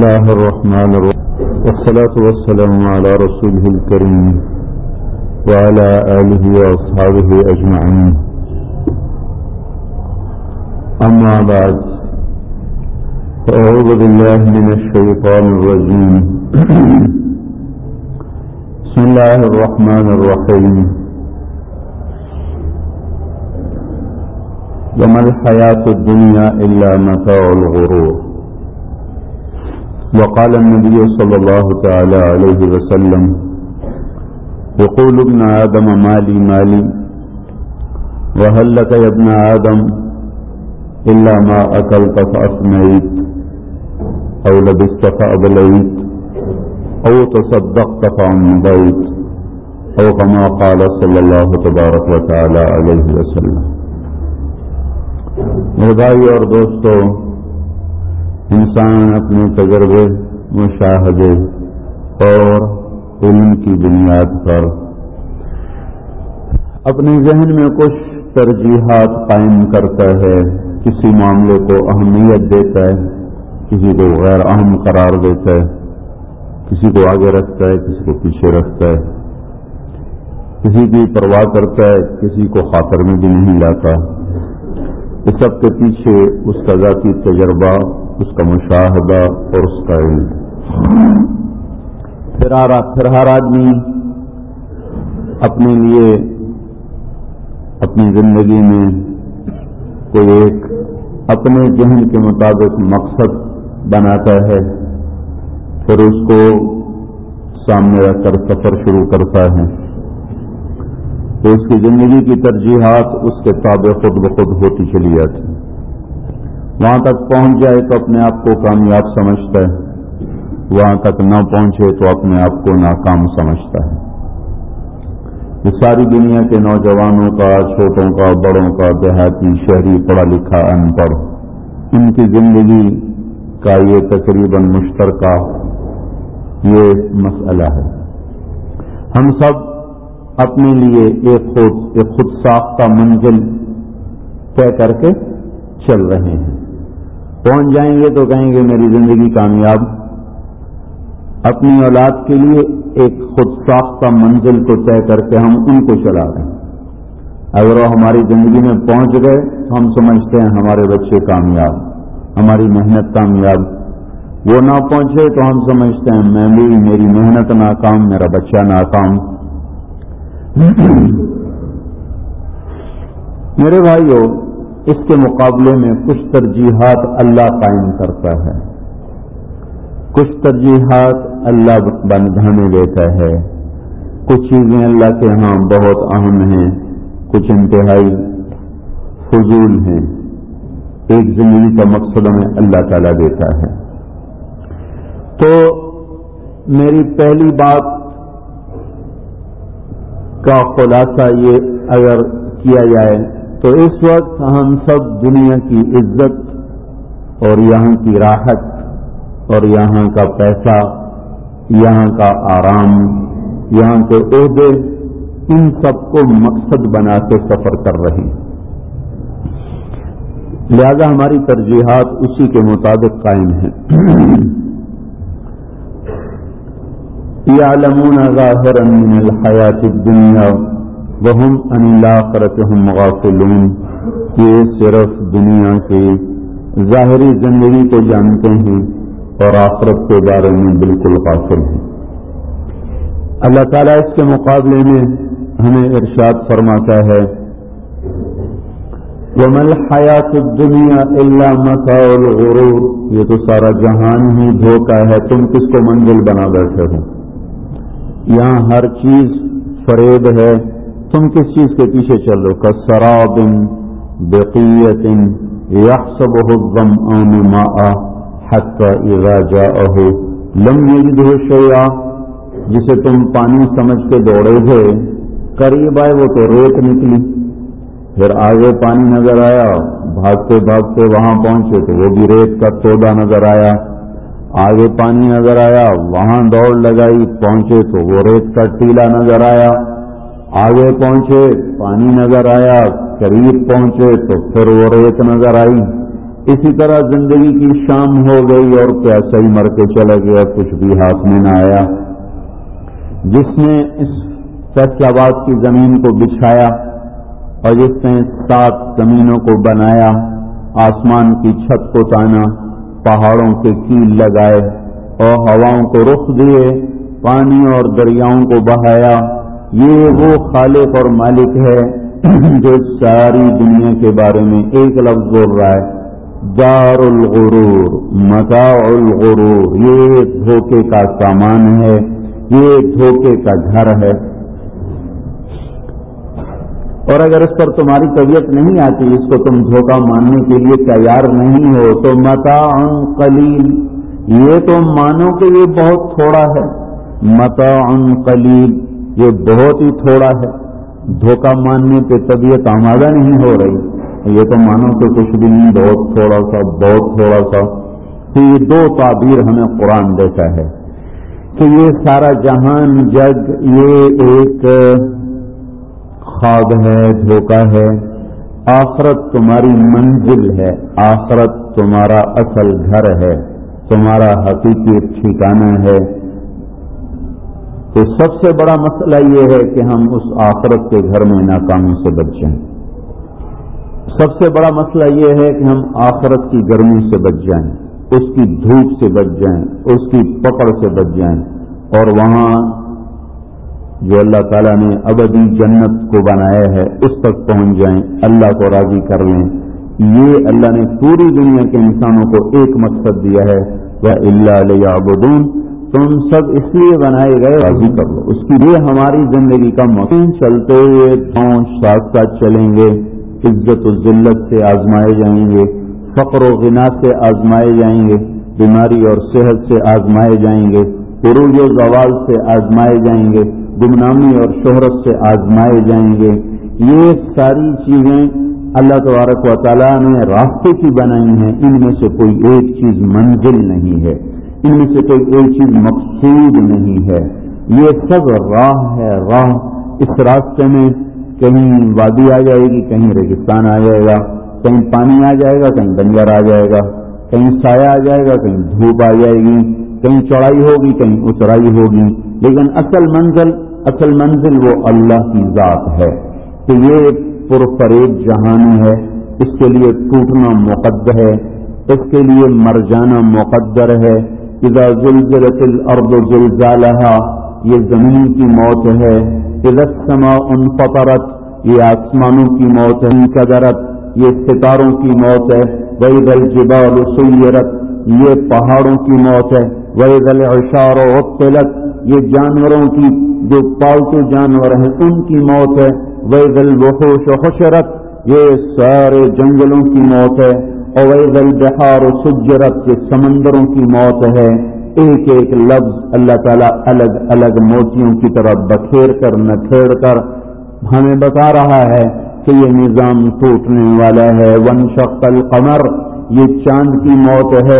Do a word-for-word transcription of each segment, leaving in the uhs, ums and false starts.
الله الرحمن الرحيم والصلاة والسلام على رسوله الكريم وعلى آله وأصحابه أجمعين. أما بعد، فأعوذ بالله من الشيطان الرجيم. بسم الله الرحمن الرحيم. وما الحياة الدنيا إلا متاع الغرور. وقال النبي صلى الله تعالى عليه وسلم: يقول ابن آدم مالي مالي وهل لك يا ابن آدم إلا ما أكلت فأفنيت أو لبست فأبليت أو تصدقت فأمضيت أو كما قال صلى الله تبارك وتعالى عليه وسلم. میرے بھائی اور دوستو، انسان اپنے تجربے، مشاہدے اور علم کی بنیاد پر اپنے ذہن میں کچھ ترجیحات قائم کرتا ہے، کسی معاملے کو اہمیت دیتا ہے، کسی کو غیر اہم قرار دیتا ہے، کسی کو آگے رکھتا ہے، کسی کو پیچھے رکھتا ہے، کسی کی پرواہ کرتا ہے، کسی کو خاطر میں بھی نہیں لاتا. اس سب کے پیچھے اس کا ذاتی تجربہ، اس کا مشاہدہ اور اس کا علم. پھر پھر ہر آدمی اپنے لیے اپنی زندگی میں کوئی ایک اپنے ذہن کے مطابق مقصد بناتا ہے، پھر اس کو سامنے رکھ کر سفر شروع کرتا ہے. تو اس کی زندگی کی ترجیحات اس کے تابع خود بخود ہوتی چلی جاتی. وہاں تک پہنچ جائے تو اپنے آپ کو کامیاب سمجھتا ہے، وہاں تک نہ پہنچے تو اپنے آپ کو ناکام سمجھتا ہے. یہ ساری دنیا کے نوجوانوں کا، چھوٹوں کا، بڑوں کا، دیہاتی، شہری، پڑھا لکھا، ان پڑھ، ان کی زندگی کا یہ تقریباً مشترکہ یہ مسئلہ ہے. ہم سب اپنے لیے ایک خود ایک خود ساختہ منزل طے کر کے چل رہے ہیں. پہنچ جائیں گے تو کہیں گے میری زندگی کامیاب. اپنی اولاد کے لیے ایک خود ساختہ منزل کو طے کر کے ہم ان کو چلا رہے ہیں. اگر وہ ہماری زندگی میں پہنچ گئے تو ہم سمجھتے ہیں ہمارے بچے کامیاب، ہماری محنت کامیاب. وہ نہ پہنچے تو ہم سمجھتے ہیں میں بھی، میری محنت ناکام، میرا بچہ ناکام. میرے بھائیو، اس کے مقابلے میں کچھ ترجیحات اللہ قائم کرتا ہے، کچھ ترجیحات اللہ بندھانے دیتا ہے. کچھ چیزیں اللہ کے ہاں بہت اہم ہیں، کچھ انتہائی فضول ہیں. ایک زندگی کا مقصد ہمیں اللہ تعالیٰ دیتا ہے. تو میری پہلی بات کا خلاصہ یہ اگر کیا جائے تو اس وقت ہم سب دنیا کی عزت اور یہاں کی راحت اور یہاں کا پیسہ، یہاں کا آرام، یہاں کے عہدے، ان سب کو مقصد بنا کے سفر کر رہے ہیں. لہذا ہماری ترجیحات اسی کے مطابق قائم ہیں. يعلمون ظاهرا من الحياة الدنيا وهم عن الآخرة هم غافلون. یہ صرف دنیا کی ظاہری زندگی کو جانتے ہیں اور آخرت کے بارے میں بالکل غافل ہیں. اللہ تعالیٰ اس کے مقابلے میں ہمیں ارشاد فرماتا ہے: وَمَا الْحَيَاةُ الدُّنْيَا إِلَّا مَتَاعُ الْغُرُورِ. یہ تو سارا جہان ہی دھوکہ ہے، تم کس کو منزل بنا بیٹھے ہو. یہاں ہر چیز فریب ہے، تم کس چیز کے پیچھے چل رہے ہو؟ کَسَرَابٍ بِقِيَّةٍ يَحْسَبُهُ الظَّمْآنُ مَاءً حَتَّى إِذَا جَاءَهُ لَمْ يَجِدْهُ شَيْئًا. جسے تم پانی سمجھ کے دوڑے تھے، قریب آئے وہ تو ریت نکلی. پھر آگے پانی نظر آیا، بھاگتے بھاگتے وہاں پہنچے تو وہ بھی ریت کا تودا نظر آیا. آگے پانی نظر آیا، وہاں دوڑ لگائی، پہنچے تو وہ ریت کا ٹیلا نظر آیا. آگے پہنچے، پانی نظر آیا، قریب پہنچے تو پھر وہ ریت نظر آئی. اسی طرح زندگی کی شام ہو گئی اور پیاسا ہی مر کے چلا گیا، کچھ بھی ہاتھ میں نہ آیا۔ جس نے اس فیصل آباد کی زمین کو بچھایا اور جس نے سات زمینوں کو بنایا، آسمان کی چھت کو تانا، پہاڑوں کے کیل لگائے اور ہواؤں کو رخ دیے، پانی اور دریاؤں کو بہایا، یہ وہ خالق اور مالک ہے جو ساری دنیا کے بارے میں ایک لفظ بول رہا ہے، دار الغرور، متاع الغرور، یہ دھوکے کا سامان ہے، یہ دھوکے کا گھر ہے۔ اور اگر اس پر تمہاری طبیعت نہیں آتی، اس کو تم دھوکہ ماننے کے لیے تیار نہیں ہو، تو متاع قلیل، یہ تو مانو کہ یہ بہت تھوڑا ہے، متاع قلیل، یہ بہت ہی تھوڑا ہے۔ دھوکہ ماننے پہ طبیعت آمادہ نہیں ہو رہی، یہ تو مانو کہ کچھ بھی نہیں، بہت تھوڑا سا، بہت تھوڑا سا۔ تو یہ دو تعبیر ہمیں قرآن دیتا ہے کہ یہ سارا جہان، جگ، یہ ایک خواب ہے، دھوکہ ہے۔ آخرت تمہاری منزل ہے، آخرت تمہارا اصل گھر ہے، تمہارا حقیقی ٹھکانہ ہے۔ تو سب سے بڑا مسئلہ یہ ہے کہ ہم اس آخرت کے گھر میں ناکامی سے بچ جائیں۔ سب سے بڑا مسئلہ یہ ہے کہ ہم آخرت کی گرمی سے بچ جائیں، اس کی دھوپ سے بچ جائیں، اس کی پکڑ سے بچ جائیں، اور وہاں جو اللہ تعالیٰ نے ابدی جنت کو بنایا ہے اس تک پہنچ جائیں، اللہ کو راضی کر لیں۔ یہ اللہ نے پوری دنیا کے انسانوں کو ایک مقصد دیا ہے، وَإِلَّا لِيَعْبُدُونَ، تم سب اس لیے بنائے گئے راضی کر لو، اس کی لیے ہماری زندگی کا مقصد۔ چلتے ہوئے دھون ساتھ ساتھ چلیں گے، عزت و ذلت سے آزمائے جائیں گے، فقر و غنا سے آزمائے جائیں گے، بیماری اور صحت سے آزمائے جائیں گے، عروج و زوال سے آزمائے جائیں گے، گمنامی اور شہرت سے آزمائے جائیں گے۔ یہ ساری چیزیں اللہ تبارک و تعالیٰ نے راستے کی بنائی ہیں، ان میں سے کوئی ایک چیز منزل نہیں ہے، ان میں سے کوئی ایک چیز مقصود نہیں ہے، یہ سب راہ ہے، راہ۔ اس راستے میں کہیں وادی آ جائے گی، کہیں ریگستان آ جائے گا، کہیں پانی آ جائے گا، کہیں بنجر آ جائے گا، کہیں سایہ آ جائے گا، کہیں دھوپ آ جائے گی، کہیں چوڑائی ہوگی، کہیں اترائی ہوگی، لیکن اصل منزل اصل منزل وہ اللہ کی ذات ہے۔ کہ یہ پرفریب جہانی ہے، اس کے لیے ٹوٹنا مقدر ہے، اس کے لیے مر جانا مقدر ہے۔ اذا زلزلت الارض زلزالها، یہ زمین کی موت ہے۔ اذا السماء انفطرت، یہ آسمانوں کی موت ہے۔ انکدرت، یہ ستاروں کی موت ہے۔ واذا الجبال سيرت، یہ پہاڑوں کی موت ہے۔ واذا العشار عطلت، یہ جانوروں کی جو پالتو جانور ہیں ان کی موت ہے۔ وَإِذَا الْوُحُوشُ حُشِرَتْ، یہ سارے جنگلوں کی موت ہے۔ اور وَإِذَا الْبِحَارُ سُجِّرَتْ، یہ سمندروں کی موت ہے۔ ایک ایک لفظ اللہ تعالیٰ الگ الگ موتیوں کی طرح بکھیر کر نکھیڑ کر ہمیں بتا رہا ہے کہ یہ نظام ٹوٹنے والا ہے۔ وَانشَقَّ الْقَمَرُ، یہ چاند کی موت ہے۔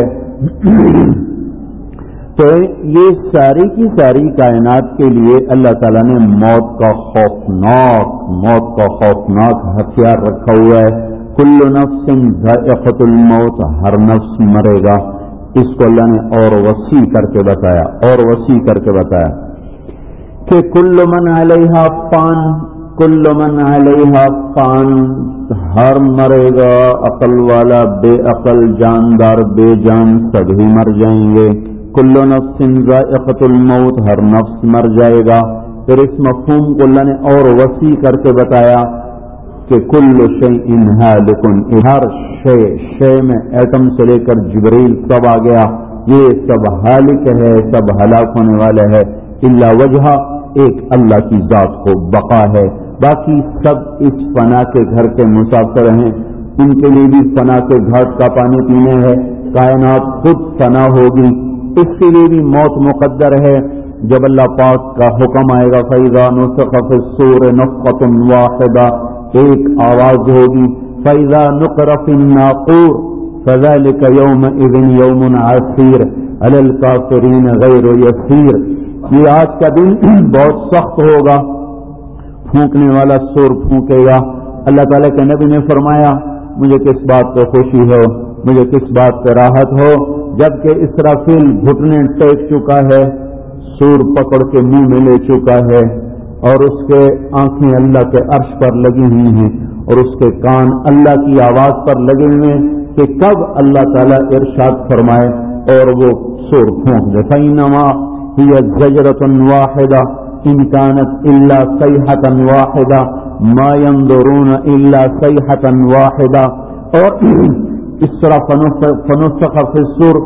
تو یہ ساری کی ساری کائنات کے لیے اللہ تعالیٰ نے موت کا خوفناک موت کا خوفناک ہتھیار رکھا ہوا ہے۔ کل نفس ذائقۃ الموت، ہر نفس مرے گا۔ اس کو اللہ نے اور وسیع کر کے بتایا اور وسیع کر کے بتایا کہ کل من علیہا فان، کل من علیہا فان، ہر مرے گا، عقل والا، بے عقل، جاندار، بے جان، سبھی مر جائیں گے۔ کل نفس ذائقۃ الموت، ہر نفس مر جائے گا۔ پھر اس مفہوم کو اللہ نے اور وسیع کر کے بتایا کہ کل شیء ہالک، ہر شے، شے میں ایٹم سے لے کر جبریل سب آ گیا، یہ سب ہالک ہے، سب ہلاک ہونے والا ہے۔ الا وجہ، ایک اللہ کی ذات کو بقا ہے، باقی سب اس فنا کے گھر کے مسافر ہیں، ان کے لیے بھی فنا کے گھاٹ کا پانی پینے ہے۔ کائنات خود فنا ہوگی، اس کے لیے بھی موت مقدر ہے۔ جب اللہ پاک کا حکم آئے گا فَإِذَا نُفِخَ فِي الصُّورِ نَفْخَةٌ وَاحِدَةٌ، ایک آواز ہوگی، فَإِذَا نُقِرَ فِي النَّاقُورِ فَذَلِكَ يَوْمَئِذٍ يَوْمٌ عَسِيرٌ عَلَى الْكَافِرِينَ غَيْرُ يَسِيرٌ، یہ آج کا دن بہت سخت ہوگا۔ پھونکنے والا سور پھونکے گا۔ اللہ تعالیٰ کے نبی نے فرمایا، مجھے کس بات پہ خوشی ہے؟ مجھے کس بات پہ راحت ہو جبکہ اسرافیل گھٹنے ٹیک چکا ہے، سور پکڑ کے منہ میں لے چکا ہے، اور اس کے آنکھیں اللہ کے عرش پر لگی ہوئی ہیں اور اس کے کان اللہ کی آواز پر لگے ہوئے ہیں کہ کب اللہ تعالیٰ ارشاد فرمائے اور وہ سور پھونک دے۔ فَإِنَّمَا هِيَ زَجْرَةٌ وَاحِدَةٌ إِنْ كَانَتْ إِلَّا صَيْحَةً وَاحِدَةً مَا يَنظُرُونَ إِلَّا صَيْحَةً وَاحِدَةً، اور اس طرح فَنُفِخَ فِي الصُّورِ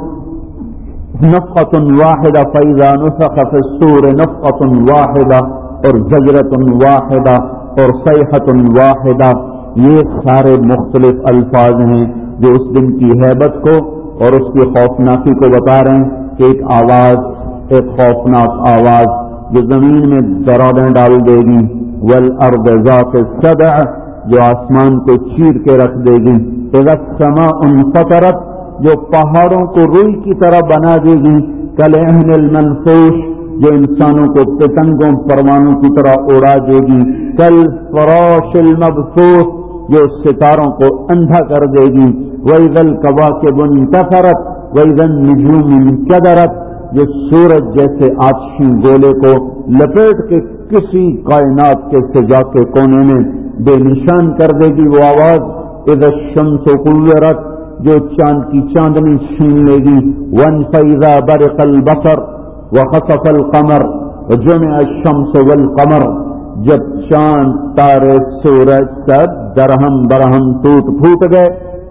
نفقة واحدة فإذا نفخ في الصور نفقة واحدة اور زجرة واحدة اور صيحة واحدة، یہ سارے مختلف الفاظ ہیں جو اس دن کی ہیبت کو اور اس کی خوفناکی کو بتا رہے ہیں کہ ایک آواز، ایک خوفناک آواز جو زمین میں دراڑیں ڈال دے گی، والارض ذات الصدع، جو آسمان کو چیر کے رکھ دے گی، اذا السماء انفطرت، جو پہاڑوں کو روئی کی طرح بنا دے گی، کالعہن المنفوش، جو انسانوں کو پتنگوں پروانوں کی طرح اڑا دے گی، کالفراش المبثوث، جو ستاروں کو اندھا کر دے گی، وَإِذَا الْكَوَاكِبُ انتَثَرَتْ وَإِذَا النُّجُومُ انكَدَرَتْ، جو سورج جیسے آتشی گولے کو لپیٹ کے کسی کائنات کے سجا کے کونے میں بے نشان کر دے گی وہ آواز، اِذَا الشَّمْسُ كُوِّرَتْ، جو چاند کی چاندنی چھین لے گی، وَانْفَإِذَا بَرِقَ الْبَصَرُ وَخَسَفَ الْقَمَرُ وَجُمِعَ الشَّمْسُ وَالْقَمَرُ، جب چاند تارے سورج سب درہم برہم ٹوٹ پھوٹ گئے،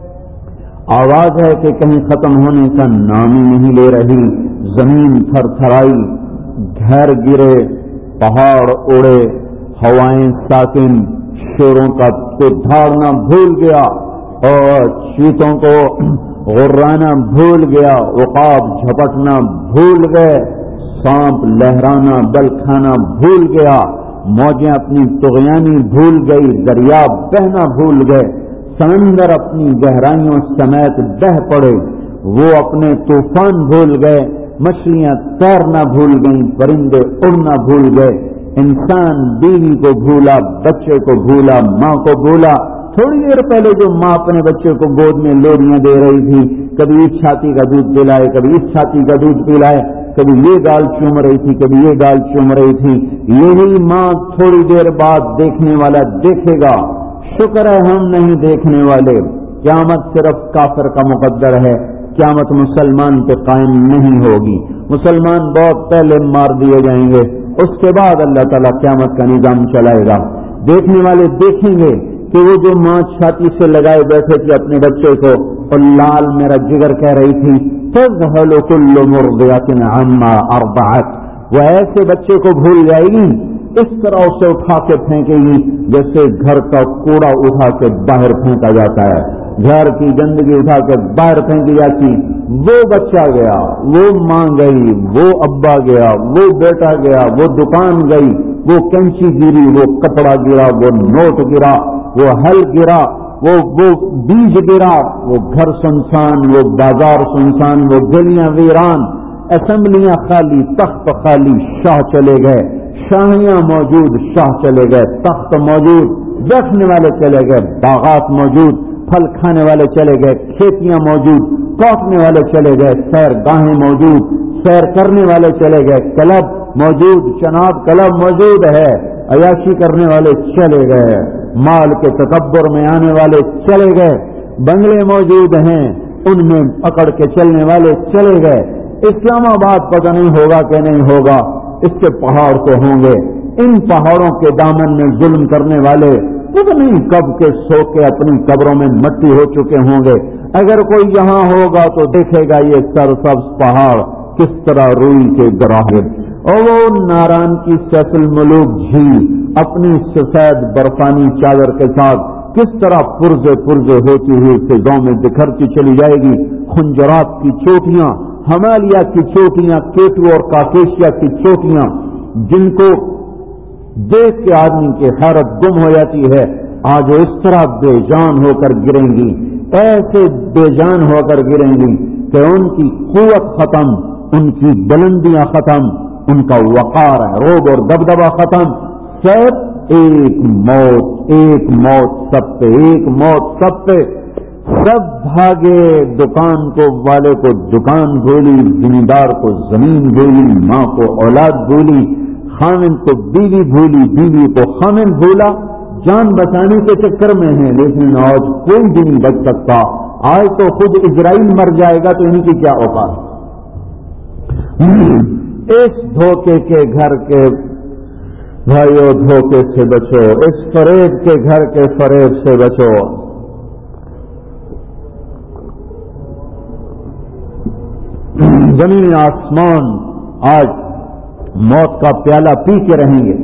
آواز ہے کہ کہیں ختم ہونے کا نام ہی نہیں لے رہی، زمین تھر تھرائی، گھر گرے، پہاڑ اڑے، ہوائیں ساکن، شوروں کا تو دھاڑنا بھول گیا اور چیتوں کو غرانا بھول گیا، عقاب جھپٹنا بھول گئے، سانپ لہرانا بل کھانا بھول گیا، موجیں اپنی طغیانی بھول گئی، دریا بہنا بھول گئے، سمندر اپنی گہرائیوں سمیت بہہ پڑے، وہ اپنے طوفان بھول گئے، مچھلیاں تیرنا بھول گئیں، پرندے اڑنا بھول گئے، انسان بیوی کو بھولا، بچے کو بھولا، ماں کو بھولا۔ تھوڑی دیر پہلے جو ماں اپنے بچے کو گود میں لوریاں دے رہی تھی، کبھی اس چھاتی کا دودھ پلائے، کبھی اس چھاتی کا دودھ پلائے، کبھی یہ گال چوم رہی تھی، کبھی یہ گال چوم رہی تھی، یہی ماں تھوڑی دیر بعد دیکھنے والا دیکھے گا۔ شکر ہے ہم نہیں دیکھنے والے۔ قیامت صرف کافر کا مقدر ہے، قیامت مسلمان پہ قائم نہیں ہوگی، مسلمان بہت پہلے مار دیے جائیں گے، اس کے بعد اللہ تعالیٰ قیامت کا نظام چلائے گا۔ دیکھنے والے دیکھیں گے کہ وہ جو ماں چھاتی سے لگائے بیٹھے تھے اپنے بچے کو اور لال میرا جگر کہہ رہی تھی، تذهل كل مرضعة عما ارضعت، وہ ایسے بچے کو بھول جائے گی، اس طرح اسے اٹھا کے پھینکے گی جیسے گھر کا کوڑا اٹھا کے باہر پھینکا جاتا ہے، گھر کی گندگی اٹھا کے باہر پھینکی جاتی، وہ بچہ گیا، وہ ماں گئی، وہ ابا گیا، وہ بیٹا گیا، وہ دکان گئی، وہ کینچی گری، وہ کپڑا گرا، وہ نوٹ گرا، وہ ہل گرا، وہ وہ بیج گرا، وہ گھر سنسان، وہ بازار سنسان، وہ گلیاں ویران، اسمبلیاں خالی، تخت خالی، شاہ چلے گئے، شاہیاں موجود، شاہ چلے گئے، تخت موجود، بیٹھنے والے چلے گئے، باغات موجود، پھل کھانے والے چلے گئے، کھیتیاں موجود، کاٹنے والے چلے گئے، سیر گاہیں موجود، سیر کرنے والے چلے گئے، کلب موجود، شناب کلب موجود ہے، عیاشی کرنے والے چلے گئے، مال کے تکبر میں آنے والے چلے گئے، بنگلے موجود ہیں ان میں پکڑ کے چلنے والے چلے گئے، اسلام آباد پتہ نہیں ہوگا کہ نہیں ہوگا، اس کے پہاڑ تو ہوں گے، ان پہاڑوں کے دامن میں ظلم کرنے والے پتہ نہیں کب کے سو کے اپنی قبروں میں مٹی ہو چکے ہوں گے، اگر کوئی یہاں ہوگا تو دیکھے گا یہ سرسبز پہاڑ کس طرح روئی کے گراہے، اور وہ ناران کی سیف الملوک جھیل اپنی سفید برفانی چادر کے ساتھ کس طرح پرزے پرزے ہوتی ہوئی فضاؤں میں بکھرتی چلی جائے گی، خنجرات کی چوٹیاں، ہمالیہ کی چوٹیاں، کیٹو اور کاکیشیا کی چوٹیاں، جن کو دیکھ کے آدمی کی حیرت گم ہو جاتی ہے، آج وہ اس طرح بے جان ہو کر گریں گی، ایسے بے جان ہو کر گریں گی کہ ان کی قوت ختم، ان کی بلندیاں ختم، ان کا وقار ہے، روب اور دبدبہ ختم، صرف ایک موت، ایک موت سب پہ، ایک موت سب پہ۔ سب بھاگے، دکان کو والے کو دکان بھولی، زمیندار کو زمین بھولی، ماں کو اولاد بھولی، خامن کو بیوی بھولی، بیوی کو خامن بھولا، جان بچانے کے چکر میں ہیں. لیکن آج کوئی بھی نہیں بچ سکتا. آج تو خود اسرائیل مر جائے گا تو ان کی کیا اوقات. اس دھوکے کے گھر کے بھائیو دھوکے سے بچو، اس فریب کے گھر کے فریب سے بچو. زمین آسمان آج موت کا پیالہ پی کے رہیں گے.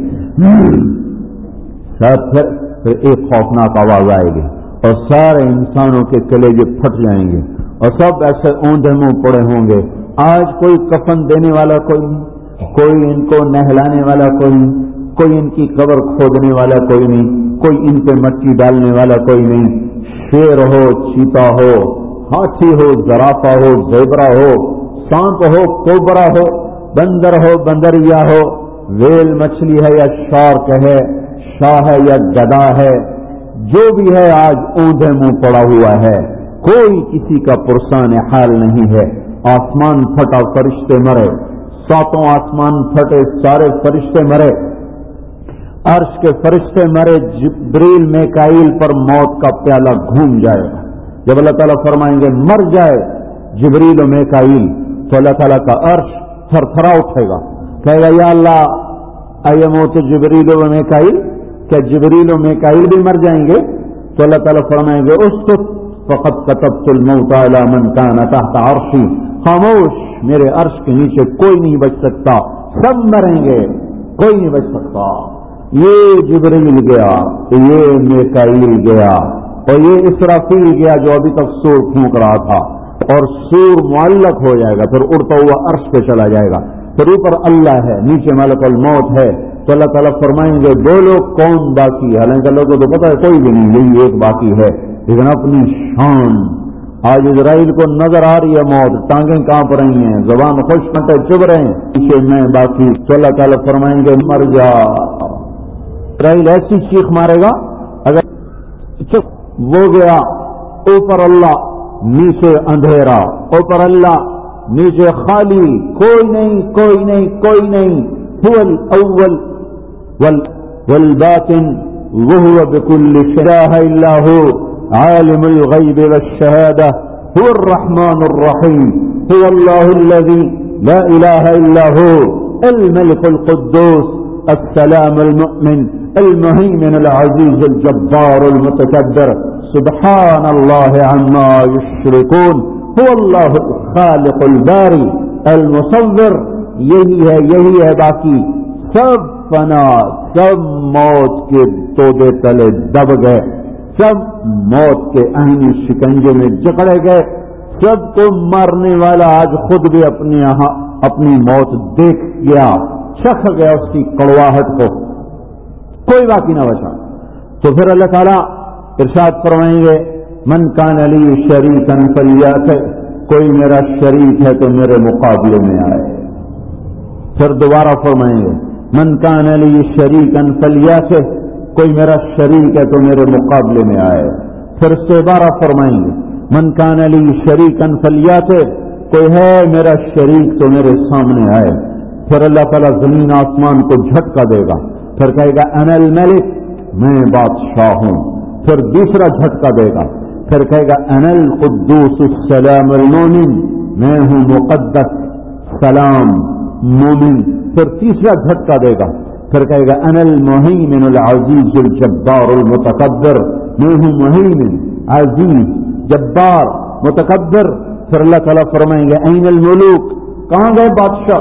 پھر ایک خوفناک آواز آئے گی اور سارے انسانوں کے کلیجے پھٹ جائیں گے اور سب ایسے اونڈے منہ پڑے ہوں گے. آج کوئی کفن دینے والا کوئی نہیں، کوئی ان کو نہلانے والا کوئی نہیں، کوئی ان کی قبر کھودنے والا کوئی نہیں، کوئی ان پہ مٹی ڈالنے والا کوئی نہیں. شیر ہو، چیتا ہو، ہاتھی ہو، زرافہ ہو، زیبرا ہو، سانپ ہو، کوبرا ہو، بندر ہو، بندریا ہو، ویل مچھلی ہے یا شارک ہے، شاہ ہے یا گدا ہے، جو بھی ہے آج اونڈے منہ پڑا ہوا ہے. کوئی کسی کا پرسان حال نہیں ہے. آسمان پھٹا، فرشتے مرے، ساتوں آسمان پھٹے، سارے فرشتے مرے، عرش کے فرشتے مرے. جبریل میکائیل پر موت کا پیالہ گھوم جائے گا. جب اللہ تعالیٰ فرمائیں گے مر جائے جبریل و میکائیل تو اللہ تعالیٰ کا عرش تھر تھرا اٹھے گا. کہے گا یا اللہ ایموت جبریل و میکائیل، کیا جبریل و میکائیل بھی مر جائیں گے؟ تو اللہ تعالیٰ فرمائیں گے اسکت فقد كتبت الموت على من كان تحت عرشی. خاموش، میرے عرش کے نیچے کوئی نہیں بچ سکتا، سب مریں گے، کوئی نہیں بچ سکتا. یہ جبریل گیا، یہ میکائیل گیا اور یہ اسرافیل گیا جو ابھی تک سور پھونک رہا تھا، اور سور معلق ہو جائے گا، پھر اڑتا ہوا عرش پہ چلا جائے گا. پھر اوپر اللہ ہے، نیچے ملک الموت ہے. تو اللہ تعالیٰ فرمائیں گے بولو کون باقی ہے؟ حالانکہ اللہ کو تو پتا ہے کوئی بھی نہیں، یہی ایک باقی ہے. لیکن اپنی شان آج اسرائیل کو نظر آ رہی ہے موت، ٹانگیں کانپ رہی ہیں، زبان خوش پٹے چب رہے ہیں، پیچھے میں باقی. تو اللہ تعالیٰ فرمائیں گے مر جا. اسرائیل ایسی چیخ مارے گا اگر چپ وہ گیا. اوپر اللہ، نیچے اندھیرا، اوپر اللہ، نیچے خالی، کوئی نہیں، کوئی نہیں، کوئی نہیں. هو الاول والباطن وهو بكل شيء الا هو عالم الغيب والشهاده هو الرحمن الرحيم هو الله الذي لا اله الا هو الملك القدوس السلام المؤمن المهيمن العزيز الجبار المتكبر سبحان الله عما يشركون هو الله الخالق الباري المصور. یہی ہے، یہی ہے باقی. سب فنا، سب موت کے تودے تلے دب گئے، سب موت کے آئینی شکنجے میں جکڑے گئے. سب کو مارنے والا آج خود بھی اپنے یہاں اپنی موت دیکھ گیا، چکھ گیا اس کی کڑواہٹ کو، کوئی باقی نہ بچا. تو پھر اللہ تعالیٰ ارشاد فرمائیں گے من کان لی شریکا فلیات، کوئی میرا شریک ہے تو میرے مقابلے میں آئے. پھر دوبارہ فرمائیں گے من کان لی شریکا فلیات، کوئی میرا شریک ہے تو میرے مقابلے میں آئے. پھر اس سے دوبارہ فرمائیں گے من کان لی شریکا فلیات، کوئی ہے میرا شریک تو میرے سامنے آئے. پھر اللہ تعالیٰ زمین آسمان کو جھٹکا دے گا، پھر کہے گا انا الملک، میں بادشاہ ہوں. پھر دوسرا جھٹکا دے گا، پھر کہے گا انا القدوس السلام المومن، میں ہوں مقدس سلام مومن. پھر تیسرا جھٹکا دے گا، پھر کہے گا انا المہیمن العزیز الجبار المتکبر، میں ہوں مہیمن، عزیز، جبار، متکبر. پھر اللہ تعالیٰ فرمائیں گے این الملوک، کہاں گئے بادشاہ؟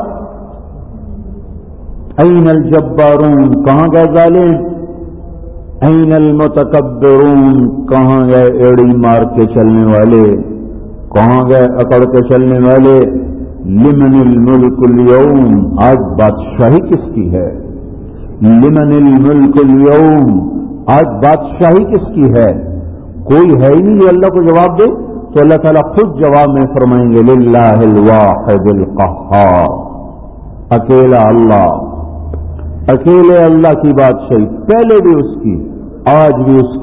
این الجبارون، کہاں گئے ظالم؟ این المتکبرون، کہاں گئے ایڑی مار کے چلنے والے؟ کہاں گئے اکڑ کے چلنے والے؟ لمن الملک اليوم، آج بادشاہی کس کی ہے؟ لمن الملک اليوم، آج بادشاہی کس کی ہے؟ کوئی ہے ہی نہیں جو اللہ کو جواب دے. تو اللہ تعالیٰ خود جواب میں فرمائیں گے للہ الواحد القہار، اکیلا اللہ، اکیلے اللہ کی بادشاہی، پہلے بھی اس کی، آج بھی اس کی،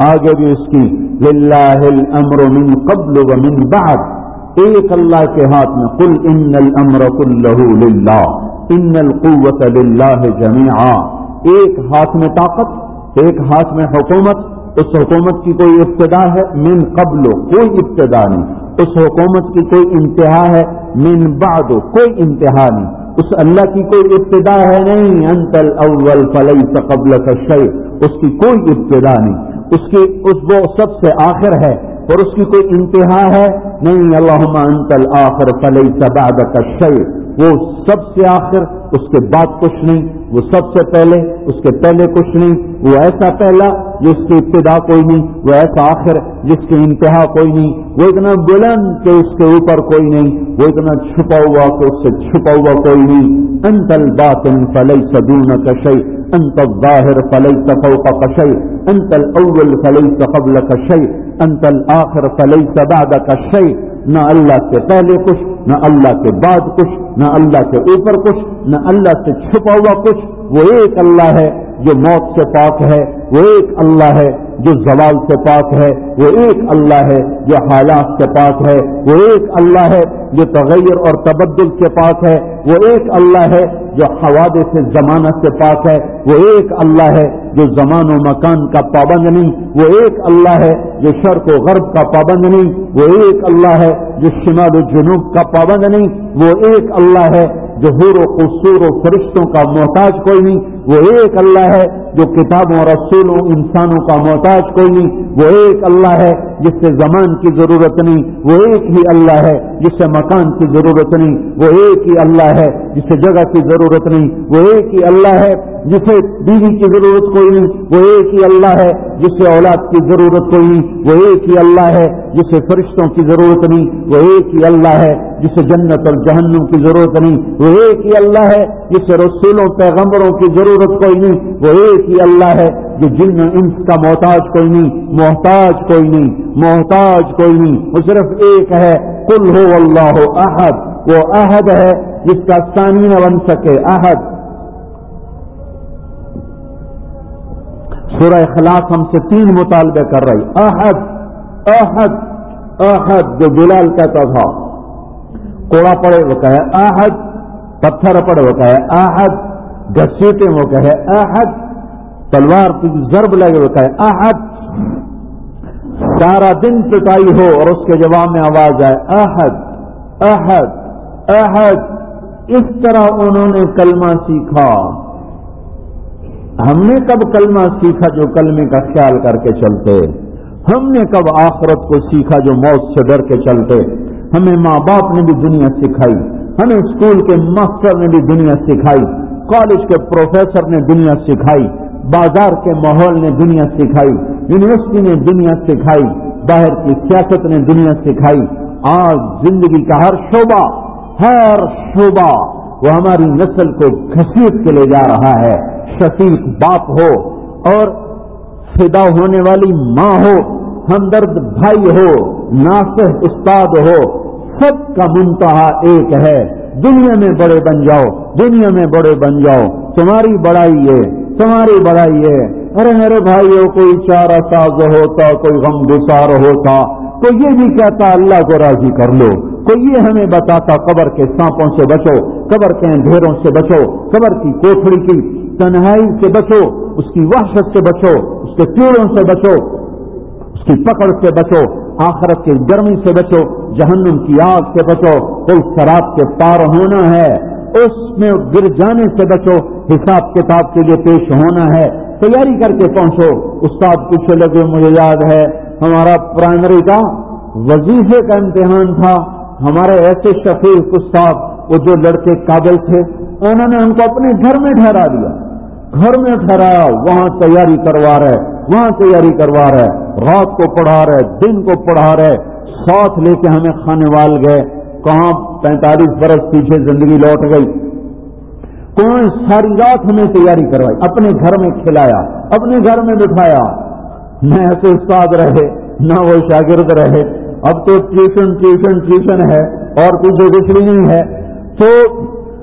آگے بھی اس کی للہ الامر من قبل ومن بعد، ایک اللہ کے ہاتھ میں، قل ان الامر کلہ للہ ان القوۃ للہ جمیعا، ایک ہاتھ میں طاقت، ایک ہاتھ میں حکومت، اس حکومت کی کوئی ابتدا ہے؟ من قبل، کوئی ابتدا نہیں، اس حکومت کی کوئی انتہا ہے؟ من بعد، کوئی انتہا نہیں، اس اللہ کی کوئی ابتدا ہے نہیں، انت الاول فلیس قبلک شیء، اس کی کوئی ابتدا نہیں، اس کی اس وہ سب سے آخر ہے اور اس کی کوئی انتہا ہے نہیں، اللہم انت الآخر فلیس بعدک شیء، وہ سب سے آخر، اس کے بعد کچھ نہیں، وہ سب سے پہلے، اس کے پہلے کچھ نہیں، وہ ایسا پہلا جس کی ابتدا کوئی نہیں، وہ ایسا آخر جس کی انتہا کوئی نہیں، وہ اتنا بلند کہ اس کے اوپر کوئی نہیں، وہ اتنا چھپا ہوا کہ اس سے چھپا ہوا کوئی نہیں، انت الباطن فلیس دونک شیء، انت الظاہر فلیس فوقک شیء، انت الاول فلیس قبلک شیء، انت الآخر فلیس بعدک شیء، نہ اللہ سے پہلے کچھ، نہ اللہ کے بعد کچھ، نہ اللہ کے اوپر کچھ، نہ اللہ سے چھپا ہوا کچھ، وہ ایک اللہ ہے جو موت سے پاک ہے، وہ ایک اللہ ہے جو زوال سے پاک ہے، وہ ایک اللہ ہے جو حالات سے پاک ہے، وہ ایک اللہ ہے جو تغیر اور تبدل سے پاک ہے، وہ ایک اللہ ہے جو حوادث زمانہ سے پاک ہے، وہ ایک اللہ ہے جو زمان و مکان کا پابند نہیں، وہ ایک اللہ ہے جو شرق و غرب کا پابند نہیں، وہ ایک اللہ ہے جو شمال و جنوب کا پابند نہیں، وہ ایک اللہ ہے جو حور و قصور و فرشتوں کا محتاج کوئی نہیں، وہ ایک اللہ ہے جو کتابوں رسولوں انسانوں کا محتاج کوئی نہیں، وہ ایک اللہ ہے جس سے زمان کی ضرورت نہیں، وہ ایک ہی اللہ ہے جس سے مکان کی ضرورت نہیں، وہ ایک ہی اللہ ہے جس سے جگہ کی ضرورت نہیں، وہ ایک ہی اللہ ہے جسے بیوی کی ضرورت کوئی نہیں، وہ ایک ہی اللہ ہے جس سے اولاد کی ضرورت کوئی نہیں، وہ ایک ہی اللہ ہے جسے فرشتوں کی ضرورت نہیں، وہ ایک ہی اللہ ہے جسے جنت اور جہنم کی ضرورت نہیں، وہ ایک ہی اللہ ہے جسے رسولوں پیغمبروں کی ضرورت کوئی نہیں، وہ ایک ہی اللہ ہے جو جن انس کا محتاج کوئی نہیں، محتاج کوئی نہیں، محتاج کوئی نہیں، وہ صرف ایک ہے، قل هو اللہ احد، وہ احد ہے جس کا ثانی نہ بن سکے، احد۔ سورہ اخلاص ہم سے تین مطالبے کر رہی، احد احد احد، جو بلال کہتا تھا، کوڑا پڑے وہ کہے احد، پتھر پڑے وہ کہے احد، گھسیٹے وہ کہے احد، تلوار کی ضرب لگے وہ کہے احد، سارا دن پٹائی ہو اور اس کے جواب میں آواز آئے احد احد احد، اس طرح انہوں نے کلمہ سیکھا۔ ہم نے کب کلمہ سیکھا جو کلمے کا خیال کر کے چلتے؟ ہم نے کب آخرت کو سیکھا جو موت سے ڈر کے چلتے؟ ہمیں ماں باپ نے بھی دنیا سکھائی، ہمیں اسکول کے ماسٹر نے بھی دنیا سکھائی، کالج کے پروفیسر نے دنیا سکھائی، بازار کے ماحول نے دنیا سکھائی، یونیورسٹی نے دنیا سکھائی، باہر کی سیاست نے دنیا سکھائی۔ آج زندگی کا ہر شعبہ ہر شعبہ وہ ہماری نسل کو گھسیٹ کے لے جا رہا ہے۔ شفیق باپ ہو اور فدا ہونے والی ماں ہو، ہمدرد بھائی ہو، ناصح استاد ہو، سب کا منتہا ایک ہے، دنیا میں بڑے بن جاؤ، دنیا میں بڑے بن جاؤ، تمہاری بڑائی ہے، تمہاری بڑائی ہے۔ ارے میرے بھائیو، کوئی چارہ ساز ہوتا، کوئی غم گسار ہوتا، تو یہ بھی کہتا اللہ کو راضی کر لو، کوئی یہ ہمیں بتاتا قبر کے سانپوں سے بچو، قبر کے اندھیروں سے بچو، قبر کی کوٹھڑی کی تنہائی سے بچو، اس کی وحشت سے بچو، اس کے کیڑوں سے بچو، اس کی پکڑ سے بچو، آخرت کی گرمی سے بچو، جہنم کی آگ سے بچو، کوئی شراب کے پار ہونا ہے، اس میں گر جانے سے بچو، حساب کتاب کے لیے پیش ہونا ہے، تیاری کر کے پہنچو۔ استاد پوچھنے لگے، مجھے یاد ہے ہمارا پرائمری کا وظیفے کا امتحان تھا، ہمارے ایسے شفیق استاد، وہ جو لڑکے قابل تھے، انہوں نے ہم کو اپنے گھر میں ٹھہرا دیا، گھر میں ٹھہرایا، وہاں تیاری کروا رہے، وہاں تیاری کروا رہے، رات کو پڑھا رہے، دن کو پڑھا رہے، ساتھ لے کے ہمیں کھانے وال گئے۔ کہاں پینتالیس برس پیچھے زندگی لوٹ گئی، کون ساری رات ہمیں تیاری کروائی، اپنے گھر میں کھلایا، اپنے گھر میں بٹھایا، نہ ایسے استاد رہے نہ وہ شاگرد رہے۔ اب تو ٹیوشن ٹیوشن ٹیوشن ہے اور پیچھے کچھ بھی نہیں ہے۔ تو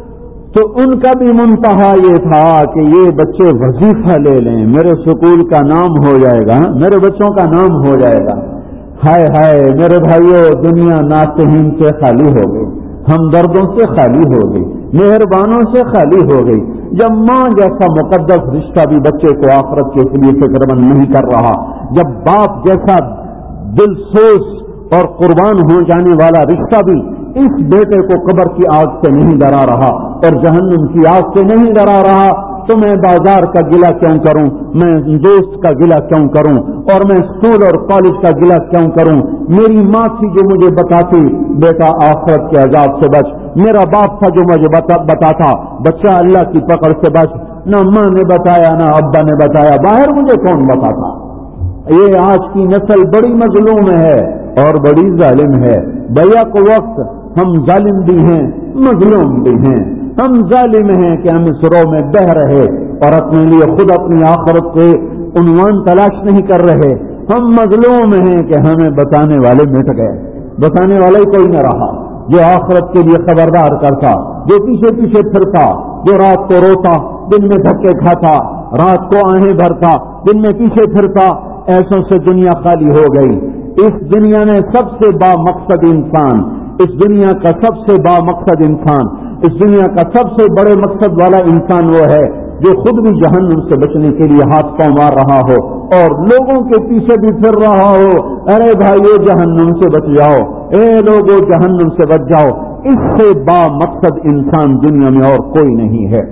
تو ان کا بھی منتہا یہ تھا کہ یہ بچے وظیفہ لے لیں، میرے سکول کا نام ہو جائے گا، میرے بچوں کا نام ہو جائے گا۔ ہائے ہائے میرے بھائیوں، دنیا ناصحین سے خالی ہو گئی، ہمدردوں سے خالی ہو گئی، مہربانوں سے خالی ہو گئی۔ جب ماں جیسا مقدس رشتہ بھی بچے کو آخرت کے لیے فکر مند نہیں کر رہا، جب باپ جیسا دل سوز اور قربان ہو جانے والا رشتہ بھی اس بیٹے کو قبر کی آگ سے نہیں ڈرا رہا اور جہنم کی آگ سے نہیں ڈرا رہا، تو میں بازار کا گلہ کیوں کروں، میں دوست کا گلہ کیوں کروں، اور میں اسکول اور کالج کا گلہ کیوں کروں؟ میری ماں تھی جو مجھے بتاتی بیٹا آخرت کے عذاب سے بچ، میرا باپ تھا جو مجھے بتاتا بچہ اللہ کی پکڑ سے بچ، نہ ماں نے بتایا نہ ابا نے بتایا، باہر مجھے کون بتاتا؟ یہ آج کی نسل بڑی مظلوم ہے اور بڑی ظالم ہے۔ بیک وقت ہم ظالم بھی ہیں مظلوم بھی ہیں، ہم ظالم ہیں کہ ہم اس رو میں بہ رہے اور اپنے لیے خود اپنی آخرت کے عنوان تلاش نہیں کر رہے، ہم مظلوم ہیں کہ ہمیں بتانے والے مٹ گئے، بتانے والا ہی کوئی نہ رہا جو آخرت کے لیے خبردار کرتا، جو پیچھے پیچھے پھرتا، جو رات کو روتا دن میں دھکے کھاتا، رات کو آہیں بھرتا دن میں پیچھے پھرتا، ایسوں سے دنیا خالی ہو گئی۔ اس دنیا میں سب سے با مقصد انسان، اس دنیا کا سب سے با مقصد انسان، اس دنیا کا سب سے بڑے مقصد والا انسان وہ ہے جو خود بھی جہنم سے بچنے کے لیے ہاتھ پاؤں مار رہا ہو اور لوگوں کے پیچھے بھی پھر رہا ہو، ارے بھائیو جہنم سے بچ جاؤ، اے لوگو جہنم سے بچ جاؤ۔ اس سے با مقصد انسان دنیا میں اور کوئی نہیں ہے۔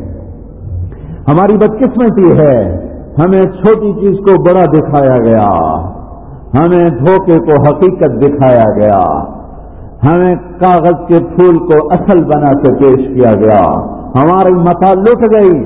ہماری بدقسمتی ہے، ہمیں چھوٹی چیز کو بڑا دکھایا گیا، ہمیں دھوکے کو حقیقت دکھایا گیا، ہمیں کاغذ کے پھول کو اصل بنا کے پیش کیا گیا، ہماری متا لٹ گئی،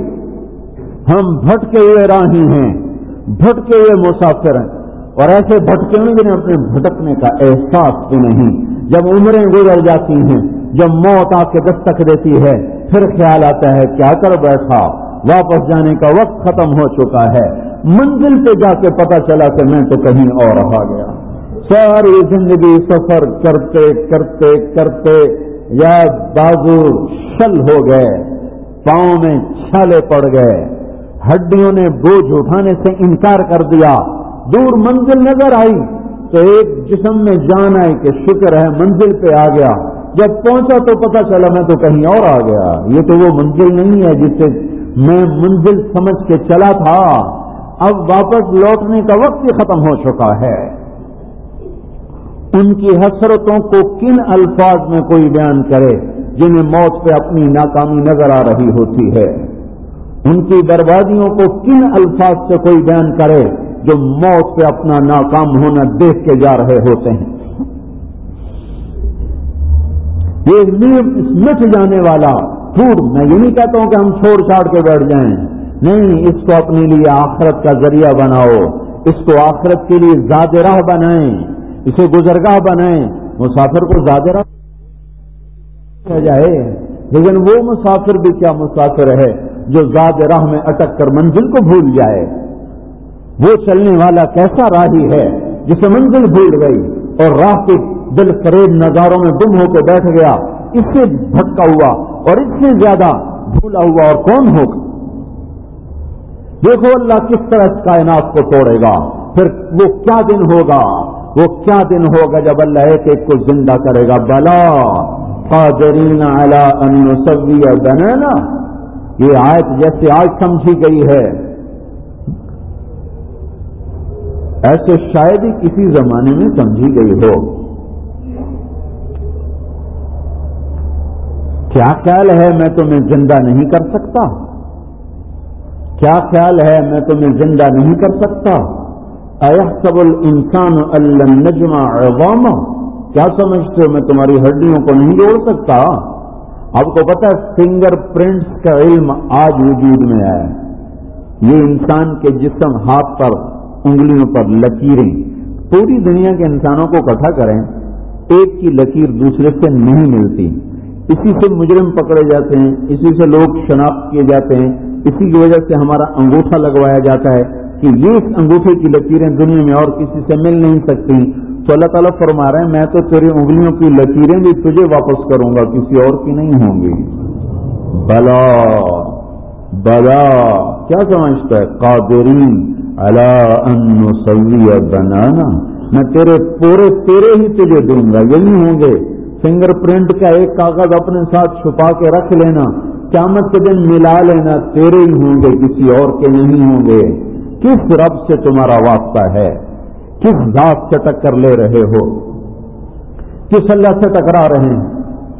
ہم بھٹکے ہوئے راہی ہیں، بھٹکے ہوئے مسافر ہیں، اور ایسے بھٹکے ہوئے جنہیں اپنے بھٹکنے کا احساس بھی نہیں۔ جب عمریں گزر جاتی ہیں، جب موت آ کے دستک دیتی ہے، پھر خیال آتا ہے کیا کر بیٹھا، واپس جانے کا وقت ختم ہو چکا ہے، منزل پہ جا کے پتا چلا کہ میں تو کہیں اور رہ گیا۔ ساری زندگی سفر کرتے کرتے کرتے یا بازو شل ہو گئے، پاؤں میں چھالے پڑ گئے، ہڈیوں نے بوجھ اٹھانے سے انکار کر دیا، دور منزل نظر آئی تو ایک جسم میں جان آئی کہ شکر ہے منزل پہ آ گیا، جب پہنچا تو پتا چلا میں تو کہیں اور آ گیا، یہ تو وہ منزل نہیں ہے جس سے میں منزل سمجھ کے چلا تھا، اب واپس لوٹنے کا وقت ہی ختم ہو چکا ہے۔ ان کی حسرتوں کو کن الفاظ میں کوئی بیان کرے جنہیں موت پہ اپنی ناکامی نظر آ رہی ہوتی ہے، ان کی بربادیوں کو کن الفاظ سے کوئی بیان کرے جو موت پہ اپنا ناکام ہونا دیکھ کے جا رہے ہوتے ہیں۔ یہ مٹ جانے والا ٹوٹ، میں یہ نہیں کہتا ہوں کہ ہم چھوڑ چھاڑ کے بیٹھ جائیں، نہیں، اس کو اپنے لیے آخرت کا ذریعہ بناؤ، اس کو آخرت کے لیے زاد راہ بنائیں، اسے گزرگاہ بنائیں۔ مسافر کو زاد راہ ہو جائے، لیکن وہ مسافر بھی کیا مسافر ہے جو زاد راہ میں اٹک کر منزل کو بھول جائے؟ وہ چلنے والا کیسا راہی ہے جسے منزل بھول گئی اور راہ کے دل فریب نظاروں میں گم ہو کے بیٹھ گیا، اس سے بھٹکا ہوا اور اس سے زیادہ بھولا ہوا اور کون ہوگا؟ دیکھو اللہ کس طرح اس کائنات کو توڑے گا، پھر وہ کیا دن ہوگا، وہ کیا دن ہوگا جب اللہ ایک ایک کو زندہ کرے گا۔ بلا قادرین علی ان نسوی بنانا، یہ آیت جیسے آج سمجھی گئی ہے ایسے شاید ہی کسی زمانے میں سمجھی گئی ہو۔ کیا خیال ہے میں تمہیں زندہ نہیں کر سکتا؟ کیا خیال ہے میں تمہیں زندہ نہیں کر سکتا؟ ایحسب الانسان ان لن نجمع عظامہ، کیا سمجھتے ہو میں تمہاری ہڈیوں کو نہیں جوڑ سکتا؟ آپ کو پتا ہے فنگر پرنٹس کا علم آج وجود میں آیا ہے، یہ انسان کے جسم، ہاتھ پر، انگلیوں پر لکیریں، پوری دنیا کے انسانوں کو اکٹھا کریں، ایک کی لکیر دوسرے سے نہیں ملتی، اسی سے مجرم پکڑے جاتے ہیں، اسی سے لوگ شناخت کیے جاتے ہیں، اسی کی وجہ سے ہمارا انگوٹھا لگوایا جاتا ہے کہ یہ اس انگوٹھے کی لکیریں دنیا میں اور کسی سے مل نہیں سکتی۔ تو اللہ تعالیٰ فرما رہے ہیں میں تو تیری انگلیوں کی لکیریں بھی تجھے واپس کروں گا، کسی اور کی نہیں ہوں گی۔ بلا بلا کیا سمجھتا ہے؟ قادرین علی ان نسوی بنانا، میں تیرے پورے تیرے ہی تجھے دوں گا، یہی ہوں گے۔ فنگر پرنٹ کا ایک کاغذ اپنے ساتھ چھپا کے رکھ لینا، قیامت کے دن ملا لینا، تیرے ہی ہوں گے، کسی اور کے نہیں ہوں گے۔ کس رب سے تمہارا واسطہ ہے؟ کس ذات سے ٹکر لے رہے ہو؟ کس اللہ سے ٹکرا رہے ہیں؟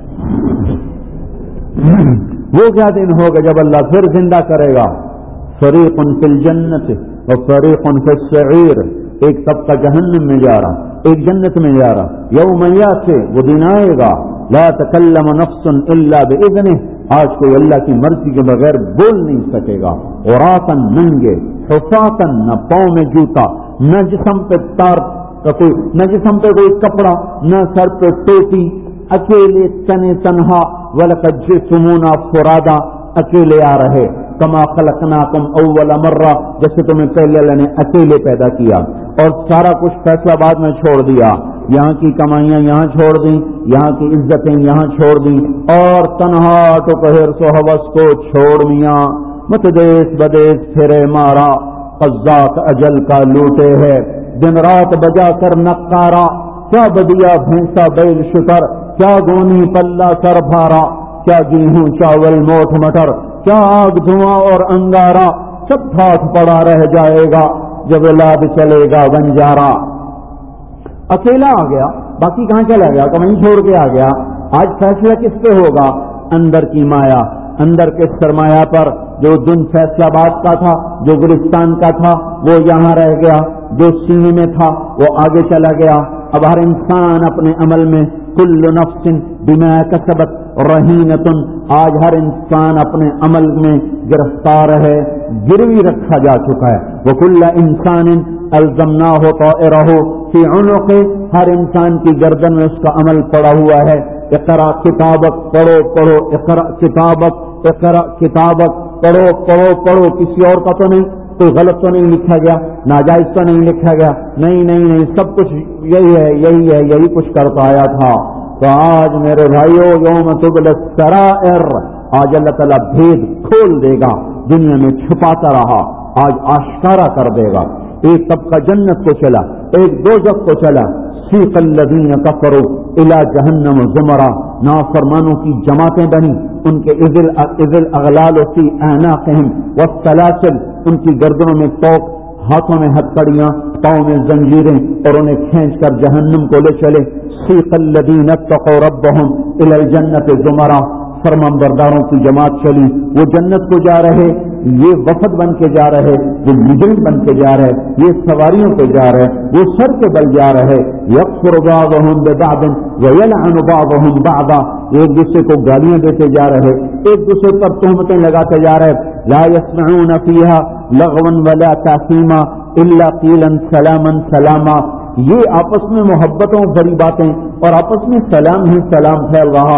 وہ کیا دن ہوگا جب اللہ پھر زندہ کرے گا؟ فریق فی الجنت و فریق فی السعیر، ایک طبقہ جہنم میں جا رہا، ایک جنت میں جا رہا۔ یوم یأتی، وہ دن آئے گا، لا تکلم نفس الا باذنہ، آج کوئی اللہ کی مرضی کے بغیر بول نہیں سکے گا۔ عراۃ، ننگے، حفاۃ، نہ پاؤں میں جوتا، نہ جسم پہ تار کا کوئی، نہ جسم پہ کوئی کپڑا، نہ سر پہ ٹوپی، اکیلے تنے تنہا، وَلَقَدْ جِئْتُمُونَا فُرَادًا، اکیلے آ رہے، کما خلقناکم اول مرہ، جیسے تمہیں پہلے اللہ نے اکیلے پیدا کیا، اور سارا کچھ فیصلہ بعد میں چھوڑ دیا، یہاں کی کمائیاں یہاں چھوڑ دیں، یہاں کی عزتیں یہاں چھوڑ دیں، اور تنہا تو قہر سو حوث کو چھوڑ میاں، مت دیس بدیس پھرے مارا، قزاق اجل کا لوٹے ہے، دن رات بجا کر نقارا، کیا بدیا بھینسا بیل شتر، کیا گونی پلہ سر بھارا، کیا گیہوں چاول موٹ مٹر، کیا آگ دھواں اور انگارا، سب ہاتھ پڑا رہ جائے گا جب لاد چلے گا بنجارا۔ اکیلا آ گیا، باقی کہاں چلا گیا؟ کہیں چھوڑ کے آ گیا۔ آج فیصلہ کس پہ ہوگا؟ اندر کی مایا، اندر کے سرمایہ پر، جو دن فیصلہ باد کا تھا، جو گلستان کا تھا وہ یہاں رہ گیا، جو سینے میں تھا وہ آگے چلا گیا۔ اب ہر انسان اپنے عمل میں، کل نفس بما کسبت رہینۃ، آج ہر انسان اپنے عمل میں گرفتار ہے، گروی رکھا جا چکا ہے۔ وکل انسان الزمناہ طائرہ فی عنقہ، ہر انسان کی گردن میں اس کا عمل پڑا ہوا ہے۔ اقرا کتابک، پڑھو پڑھو، اقرا کتابک، اقرا کتابک، پڑھو پڑھو پڑھو، کسی اور کا تو نہیں، کوئی غلط تو نہیں لکھا گیا، ناجائز تو نہیں لکھا گیا، نہیں نہیں نہیں، سب کچھ یہی ہے یہی ہے یہی کچھ کرتا آیا تھا۔ تو آج میرے بھائیو، یوم تبلی السرائر، آج اللہ تعالیٰ بھید کھول دے گا، دنیا میں چھپاتا رہا آج آشکارا کر دے گا۔ ایک طبقہ جنت کو چلا، ایک دوزخ کو چلا۔ سیق الذین کفروا الی جہنم زمرا، نافرمانوں کی جماعتیں بنی، ان کے اذ الاغلال فی اعناقہم والسلاسل، ان کی گردنوں میں توق، ہاتھوں میں ہتھکڑیاں، پاؤں میں زنجیریں، اور انہیں کھینچ کر جہنم کو لے چلے۔ سیق الذین اتقوا ربہم الی الجنۃ زمرا، فرمانبرداروں کی جماعت چلی، وہ جنت کو جا رہے، یہ وفد بن کے جا رہے، وہ مجرم بن کے جا رہے، یہ سواریوں پہ جا رہے، وہ سر کے بل جا رہے۔ یکفر بعضهم ببعض ویلعن بعضهم بعضا، ایک دوسرے کو گالیاں دیتے جا رہے، ایک دوسرے پر تہمتیں لگاتے جا رہے۔ لا يسمعون فيها لغوا ولا تأثیما الا قیلا سلاما سلاما، یہ آپس میں محبتوں بھری باتیں اور آپس میں سلام ہی سلام پھیل رہا،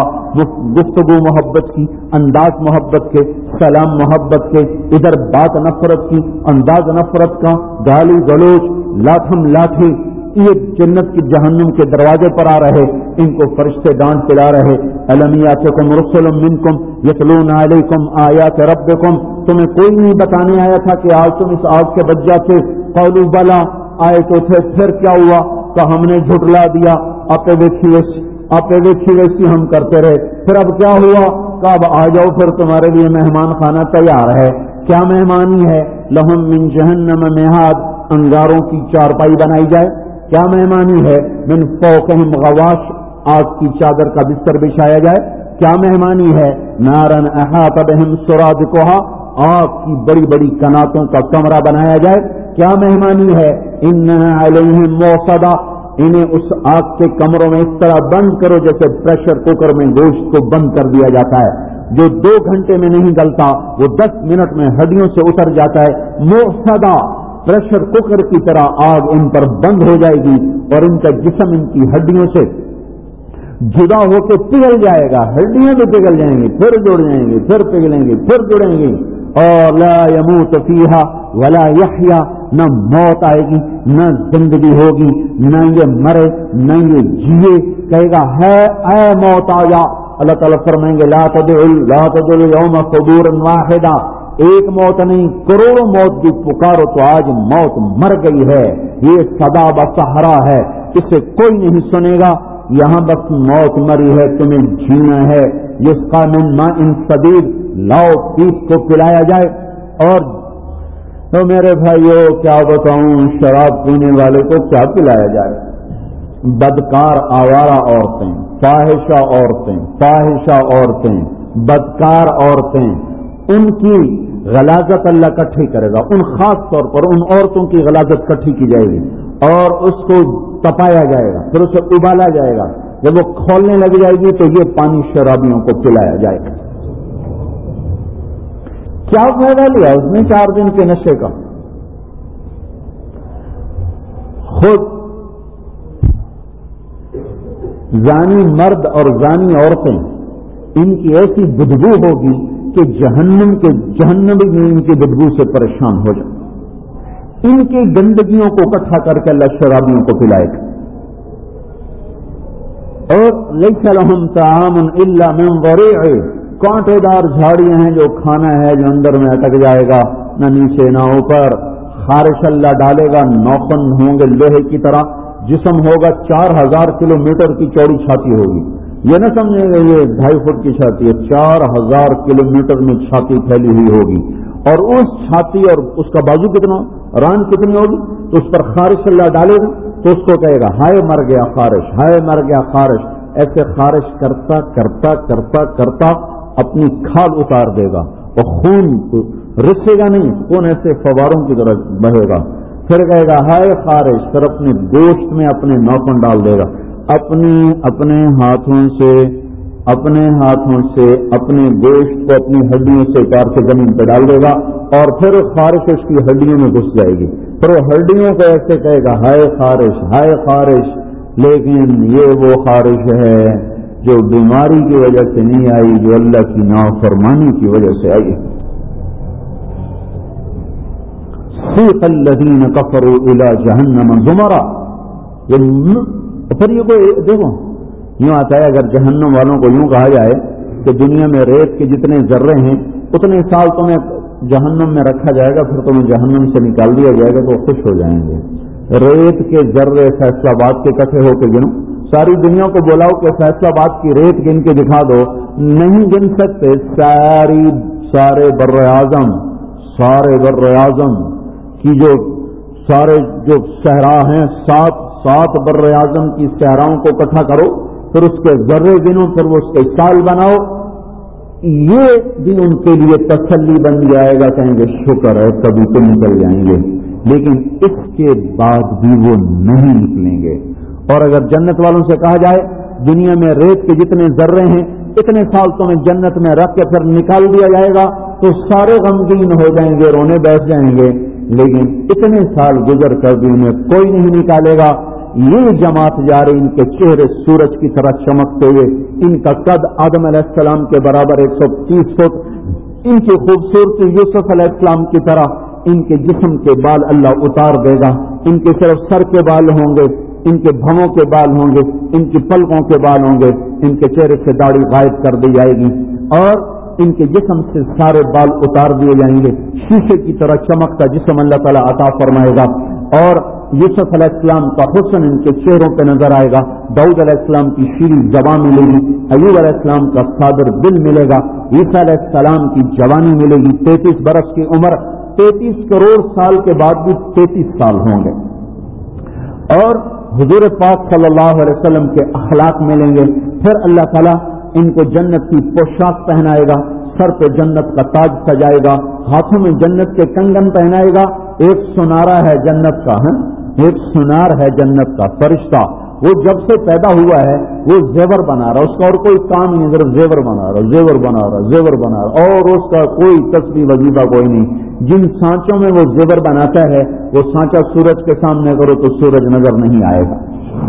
گفتگو محبت کی، انداز محبت کے، سلام محبت کے، ادھر بات نفرت کی، انداز نفرت کا، گالی گلوچ، لاٹھم لاٹھی، یہ جنت کی جہنم کے دروازے پر آ رہے، ان کو فرشتے ڈانٹ پلا رہے۔ الم یاتکم رسل منکم یتلون علیکم آیات ربکم، تمہیں کوئی نہیں بتانے آیا تھا کہ آج تم اس آگ کے بچ جاتے؟ قالوا بلا، آئے تو تھے، پھر کیا ہوا؟ کہ ہم نے جھٹلا دیا، آپ دیکھی ویسی آپ دیکھی ویسی ہم کرتے رہے، پھر اب کیا ہوا؟ کہ اب آ جاؤ، پھر تمہارے لیے مہمان خانہ تیار ہے۔ کیا مہمانی ہے؟ لہم من جہنم مہاد، انگاروں کی چارپائی بنائی جائے۔ کیا مہمانی ہے؟ من فوقہم غواش، آگ کی چادر کا بستر بچھایا جائے۔ کیا مہمانی ہے؟ نارن احاط بہم سرادقہا، آگ کی بڑی بڑی کناتوں کا کمرہ بنایا جائے۔ کیا مہمانی ہے؟ انہا علیہم موصدہ، انہیں اس آگ کے کمروں میں اس طرح بند کرو جیسے پریشر کوکر میں گوشت کو بند کر دیا جاتا ہے، جو دو گھنٹے میں نہیں گلتا وہ دس منٹ میں ہڈیوں سے اتر جاتا ہے۔ موصدہ، پریشر کوکر کی طرح آگ ان پر بند ہو جائے گی، اور ان کا جسم ان کی ہڈیوں سے جدا ہو کے پگھل جائے گا، ہڈیاں بھی پگھل جائیں گی، پھر جڑ جائیں گی، پھر پگھلیں گی، پھر جڑیں گی۔ اور لا يموت فیہا ولا یحیا، نہ موت آئے گی نہ زندگی ہوگی، نہ یہ مرے نہ یہ جیے۔ کہے گا ہے اے موت آ جا، اللہ تعالیٰ فرمائیں گے لا تدعوا لا تدعوا اليوم قبورا واحدا، ایک موت نہیں کروڑوں موت کی پکارو تو آج موت مر گئی ہے، یہ صدا بصحرا ہے، اسے کوئی نہیں سنے گا، یہاں بس موت مری ہے، تمہیں جینا ہے، یسقى من ماء صدید، لاؤ پیپ کو پلایا جائے۔ اور تو میرے بھائیو کیا بتاؤں، شراب پینے والے کو کیا پلایا جائے؟ بدکار آوارہ عورتیں، فاحشہ عورتیں، فاحشہ عورتیں، بدکار عورتیں، ان کی غلاظت اللہ کٹھی کرے گا، ان خاص طور پر ان عورتوں کی غلاظت کٹھی کی جائے گی اور اس کو تپایا جائے گا، پھر اسے ابالا جائے گا، جب وہ کھولنے لگ جائے گی تو یہ پانی شرابیوں کو پلایا جائے گا۔ کیا فائدہ لیا اس نے چار دن کے نشے کا؟ خود زانی مرد اور زانی عورتیں، ان کی ایسی بدبو ہوگی کہ جہنم کے جہنمی بھی ان کی بدبو سے پریشان ہو جائے، ان کی گندگیوں کو اکٹھا کر کے اللہ شرابیوں کو پلائے گا۔ اور لیس لہم طعام الا من ضریع، کانٹے دار جھاڑیاں ہیں جو کھانا ہے جو اندر میں اٹک جائے گا، نہ نیچے نہ اوپر، خارش اللہ ڈالے گا، نوخن ہوں گے لوہے کی طرح، جسم ہوگا چار ہزار کلو میٹر کی چوڑی چھاتی ہوگی، یہ نہ سمجھے گا یہ ڈھائی فٹ کی چھاتی ہے، چار ہزار کلو میٹر میں چھاتی پھیلی ہوئی ہوگی، اور اس چھاتی اور اس کا بازو کتنا، ران کتنی ہوگی، تو اس پر خارش اللہ ڈالے گا تو اس کو کہے گا ہائے مر گیا خارش، ہائے مر گیا خارش، ایسے خارش کرتا کرتا کرتا کرتا اپنی کھال اتار دے گا، اور خون رسے گا نہیں، خون ایسے فواروں کی طرح بہے گا، پھر کہے گا ہائے خارش، پھر اپنے گوشت میں اپنے نوکن ڈال دے گا، اپنی اپنے ہاتھوں سے اپنے ہاتھوں سے اپنے گوشت کو اپنی ہڈیوں سے اتار کے زمین پہ ڈال دے گا، اور پھر خارش اس کی ہڈیوں میں گھس جائے گی، پھر وہ ہڈیوں کو ایسے کہے گا ہائے خارش ہائے خارش، لیکن یہ وہ خارش ہے جو بیماری کی وجہ سے نہیں آئی، جو اللہ کی نافرمانی کی وجہ سے آئی۔ سیق الذین کفروا الی جہنم زمرا، پھر یہ کوئی دیکھو یوں آتا ہے، اگر جہنم والوں کو یوں کہا جائے کہ دنیا میں ریت کے جتنے ذرے ہیں اتنے سال تمہیں جہنم میں رکھا جائے گا، پھر تمہیں جہنم سے نکال دیا جائے گا تو خوش ہو جائیں گے۔ ریت کے ذرے فیصلہ آباد کے اکٹھے ہو کے گنو، ساری دنیا کو بلاؤ کہ فیصلہ آباد کی ریت گن کے دکھا دو، نہیں گن سکتے، ساری سارے بر اعظم سارے بر اعظم کی جو سارے جو صحرا ہیں، سات سات بر اعظم کی صحراؤں کو اکٹھا کرو، پھر اس کے ذرے گنو، پھر وہ اس کے سال بناؤ، یہ بھی ان کے لیے تسلی بن جائے گا، کہیں گے شکر ہے کبھی تو نکل جائیں گے، لیکن اس کے بعد بھی وہ نہیں نکلیں گے۔ اور اگر جنت والوں سے کہا جائے دنیا میں ریت کے جتنے ذرے ہیں اتنے سال تمہیں جنت میں رکھ کے پھر نکال دیا جائے گا تو سارے غمگین ہو جائیں گے، رونے بیٹھ جائیں گے، لیکن اتنے سال گزر کر بھی انہیں کوئی نہیں نکالے گا۔ یہ جماعت جا رہی، ان کے چہرے سورج کی طرح چمکتے ہوئے، ان کا قد آدم علیہ السلام کے برابر ایک سو تیس فٹ، ان کی خوبصورتی یوسف علیہ السلام کی طرح، ان کے جسم کے بال اللہ اتار دے گا، ان کے صرف سر کے بال ہوں گے، ان کے بھووں کے بال ہوں گے، ان کی پلکوں کے بال ہوں گے، ان کے چہرے سے داڑھی غائب کر دی جائے گی، اور ان کے جسم سے سارے بال اتار دیے جائیں گے، شیشے کی طرح چمکتا جسم اللہ تعالیٰ عطا فرمائے گا، اور یوسف علیہ السلام کا حسن ان کے چہروں پہ نظر آئے گا، داؤد علیہ السلام کی شیریں زبان ملے گی، ایوب علیہ السلام کا صابر دل ملے گا، عیسیٰ علیہ السلام کی جوانی ملے گی، تینتیس برس کی عمر، تینتیس کروڑ سال کے بعد بھی تینتیس سال ہوں گے، اور حضور پاک صلی اللہ علیہ وسلم کے اخلاق ملیں گے، پھر اللہ تعالیٰ ان کو جنت کی پوشاک پہنائے گا، سر پہ جنت کا تاج سجائے گا، ہاتھوں میں جنت کے کنگن پہنائے گا، ایک سنارا ہے جنت کا، ہے ایک سنار ہے جنت کا فرشتہ، وہ جب سے پیدا ہوا ہے وہ زیور بنا رہا، اس کا اور کوئی کام نہیں، صرف زیور بنا رہا زیور بنا رہا زیور بنا رہا اور اس کا کوئی تسبیح وظیفہ کوئی نہیں۔ جن سانچوں میں وہ زیور بناتا ہے وہ سانچا سورج کے سامنے کرو تو سورج نظر نہیں آئے گا۔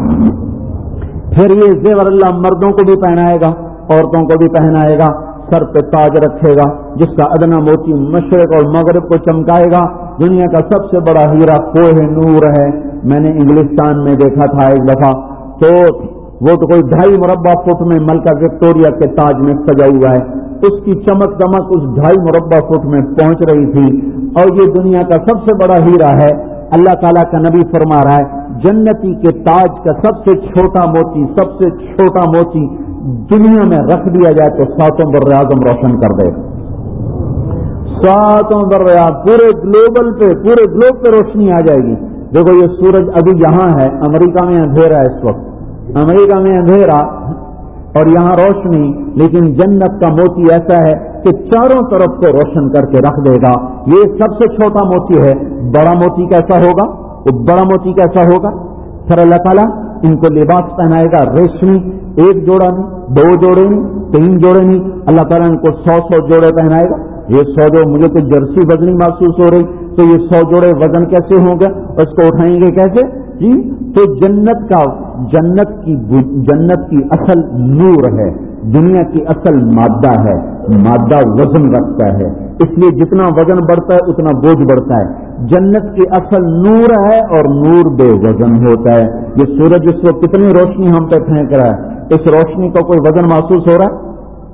پھر یہ زیور اللہ مردوں کو بھی پہنائے گا، عورتوں کو بھی پہنائے گا، سر پہ تاج رکھے گا جس کا ادنا موتی مشرق اور مغرب کو چمکائے گا۔ دنیا کا سب سے بڑا ہیرا کوہ نور ہے، میں نے انگلستان میں دیکھا تھا ایک دفعہ، تو وہ تو کوئی ڈھائی مربع فٹ میں ملکہ وکٹوریا کے تاج میں سجا ہوا ہے، اس کی چمک دمک اس ڈھائی مربع فٹ میں پہنچ رہی تھی، اور یہ دنیا کا سب سے بڑا ہیرا ہے۔ اللہ تعالیٰ کا نبی فرما رہا ہے جنتی کے تاج کا سب سے چھوٹا موتی، سب سے چھوٹا موتی دنیا میں رکھ دیا جائے تو ساتوں بر اعظم روشن کر دے گا، ساتوں بر اعظم پورے گلوبل پہ، پورے گلوب پہ روشنی آ جائے گی۔ دیکھو یہ سورج ابھی یہاں ہے، امریکہ میں اندھیرا ہے اس وقت، امریکہ میں اندھیرا اور یہاں روشنی، لیکن جنت کا موتی ایسا ہے کہ چاروں طرف کو روشن کر کے رکھ دے گا۔ یہ سب سے چھوٹا موتی ہے، بڑا موتی کیسا ہوگا؟ وہ بڑا موتی کیسا ہوگا؟ پھر اللہ تعالیٰ ان کو لباس پہنائے گا ریشمی، ایک جوڑا نہیں، دو جوڑے نہیں، تین جوڑے نہیں، اللہ تعالیٰ ان کو سو سو جوڑے پہنائے گا۔ یہ سو جو مجھے تو جرسی وزنی محسوس ہو رہی، تو یہ سو جوڑے وزن کیسے ہوں گے؟ اس کو اٹھائیں گے کیسے؟ جی تو جنت کا جنت کی جنت کی اصل نور ہے، دنیا کی اصل مادہ ہے، مادہ وزن رکھتا ہے، اس لیے جتنا وزن بڑھتا ہے اتنا بوجھ بڑھتا ہے۔ جنت کی اصل نور ہے اور نور بے وزن ہوتا ہے۔ یہ سورج اس وقت کتنی روشنی ہم پہ پھینک رہا ہے، اس روشنی کا کوئی وزن محسوس ہو رہا ہے؟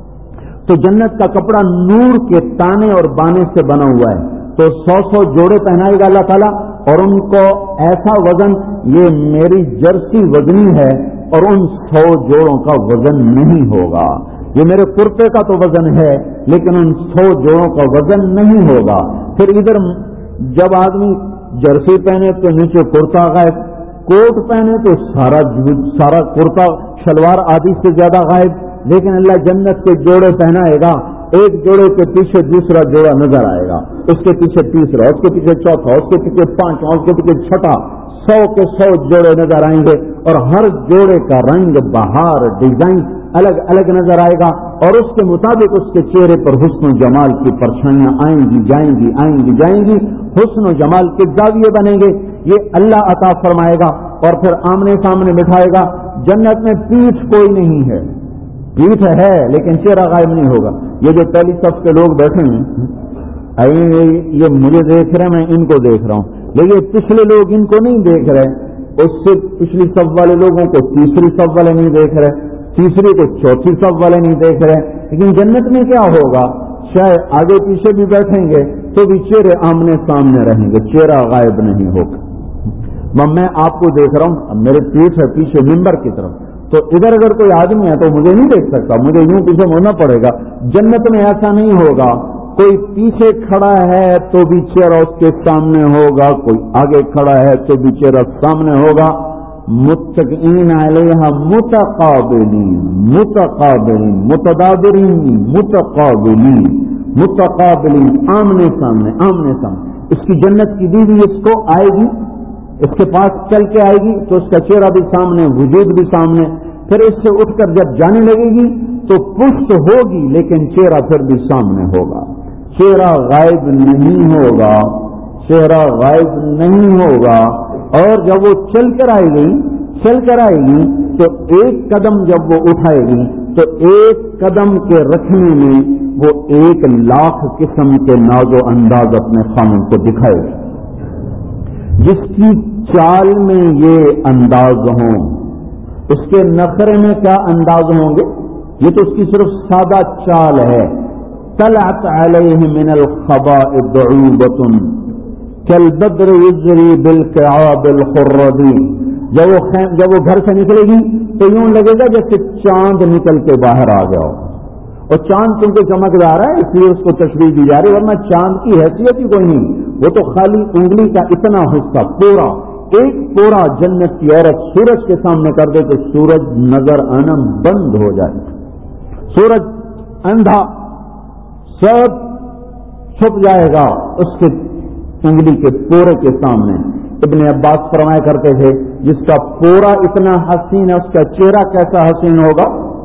تو جنت کا کپڑا نور کے تانے اور بانے سے بنا ہوا ہے، تو سو سو جوڑے پہنائے گا اللہ تعالیٰ، اور ان کو ایسا وزن، یہ میری جرسی وزنی ہے اور ان سو جوڑوں کا وزن نہیں ہوگا، یہ میرے کرتے کا تو وزن ہے لیکن ان سو جوڑوں کا وزن نہیں ہوگا۔ پھر ادھر جب آدمی جرسی پہنے تو نیچے کرتا غائب، کوٹ پہنے تو سارا سارا کرتا شلوار آدھی سے زیادہ غائب، لیکن اللہ جنت کے جوڑے پہنائے گا، ایک جوڑے کے پیچھے دوسرا جوڑا نظر آئے گا، اس کے پیچھے تیسرا، اس کے پیچھے چوتھا، اس کے پیچھے پانچواں، اس کے پیچھے چھٹا، سو کے سو جوڑے نظر آئیں گے، اور ہر جوڑے کا رنگ، بہار، ڈیزائن الگ الگ نظر آئے گا، اور اس کے مطابق اس کے چہرے پر حسن و جمال کی پرچھائیاں آئیں گی جائیں گی آئیں گی جائیں گی، حسن و جمال کے زاویے بنیں گے، یہ اللہ عطا فرمائے گا، اور پھر آمنے سامنے بٹھائے گا۔ جنت میں پیٹھ کوئی نہیں ہے، پیٹھ ہے لیکن چہرہ غائب نہیں ہوگا۔ یہ جو پہلی صف کے لوگ بیٹھے ہیں، یہ مجھے دیکھ رہے ہیں، میں ان کو دیکھ رہا ہوں، لیکن پچھلے لوگ ان کو نہیں دیکھ رہے، اس سے پچھلی صف والے لوگوں کو تیسری صف والے نہیں دیکھ رہے، تیسری کو چوتھی صف والے نہیں دیکھ رہے۔ لیکن جنت میں کیا ہوگا؟ شاید آگے پیچھے بھی بیٹھیں گے تو بھی چہرے آمنے سامنے رہیں گے، چہرہ غائب نہیں ہوگا۔ میں آپ کو دیکھ رہا ہوں، میرے پیٹھ ہے پیچھے ممبر کی طرف، تو ادھر اگر کوئی آدمی ہے تو مجھے نہیں دیکھ سکتا، مجھے یوں پیچھے ہونا پڑے گا۔ جنت میں ایسا نہیں ہوگا، کوئی پیچھے کھڑا ہے تو بھی چہرہ اس کے سامنے ہوگا، کوئی آگے کھڑا ہے تو بھی چہرہ سامنے ہوگا۔ متقین علیہا متقابلین، متقابلین، متدابرین، متقابلین، متقابلین، آمنے سامنے، آمنے سامنے۔ اس کی جنت کی بیوی اس کو آئے گی، اس کے پاس چل کے آئے گی تو اس کا چہرہ بھی سامنے، وجود بھی سامنے، پھر اس سے اٹھ کر جب جانے لگے گی تو پشت ہوگی لیکن چہرہ پھر بھی سامنے ہوگا، چہرہ غائب نہیں ہوگا، چہرہ غائب نہیں ہوگا۔ اور جب وہ چل کر آئے گی چل کر آئے گی تو ایک قدم جب وہ اٹھائے گی تو ایک قدم کے رکھنے میں وہ ایک لاکھ قسم کے ناز و انداز اپنے خامن کو دکھائے گی۔ جس کی چال میں یہ انداز ہوں، اس کے نخرے میں کیا انداز ہوں گے؟ یہ تو اس کی صرف سادہ چال ہے۔ طلعت علیہ من الخباء دعوبۃ کالبدر یجری بالکعاب الخردی۔ جب وہ جب وہ گھر سے نکلے گی تو یوں لگے گا جیسے چاند نکل کے باہر آ گیا ہو، اور چاند کیونکہ چمکدار ہے اس لیے اس کو تشبیہ دی جا رہی ہے، ورنہ چاند کی حیثیت ہی کوئی نہیں، وہ تو خالی انگلی کا اتنا حصہ، پورا ایک پورا جنت کی عورت سورج کے سامنے کر دے تو سورج نظر آنا بند ہو جائے، سورج اندھا سب چھپ جائے گا اس کے انگلی کے پورے کے سامنے۔ ابن عباس فرمایا کرتے تھے جس کا پورا اتنا حسین ہے اس کا چہرہ کیسا حسین ہوگا؟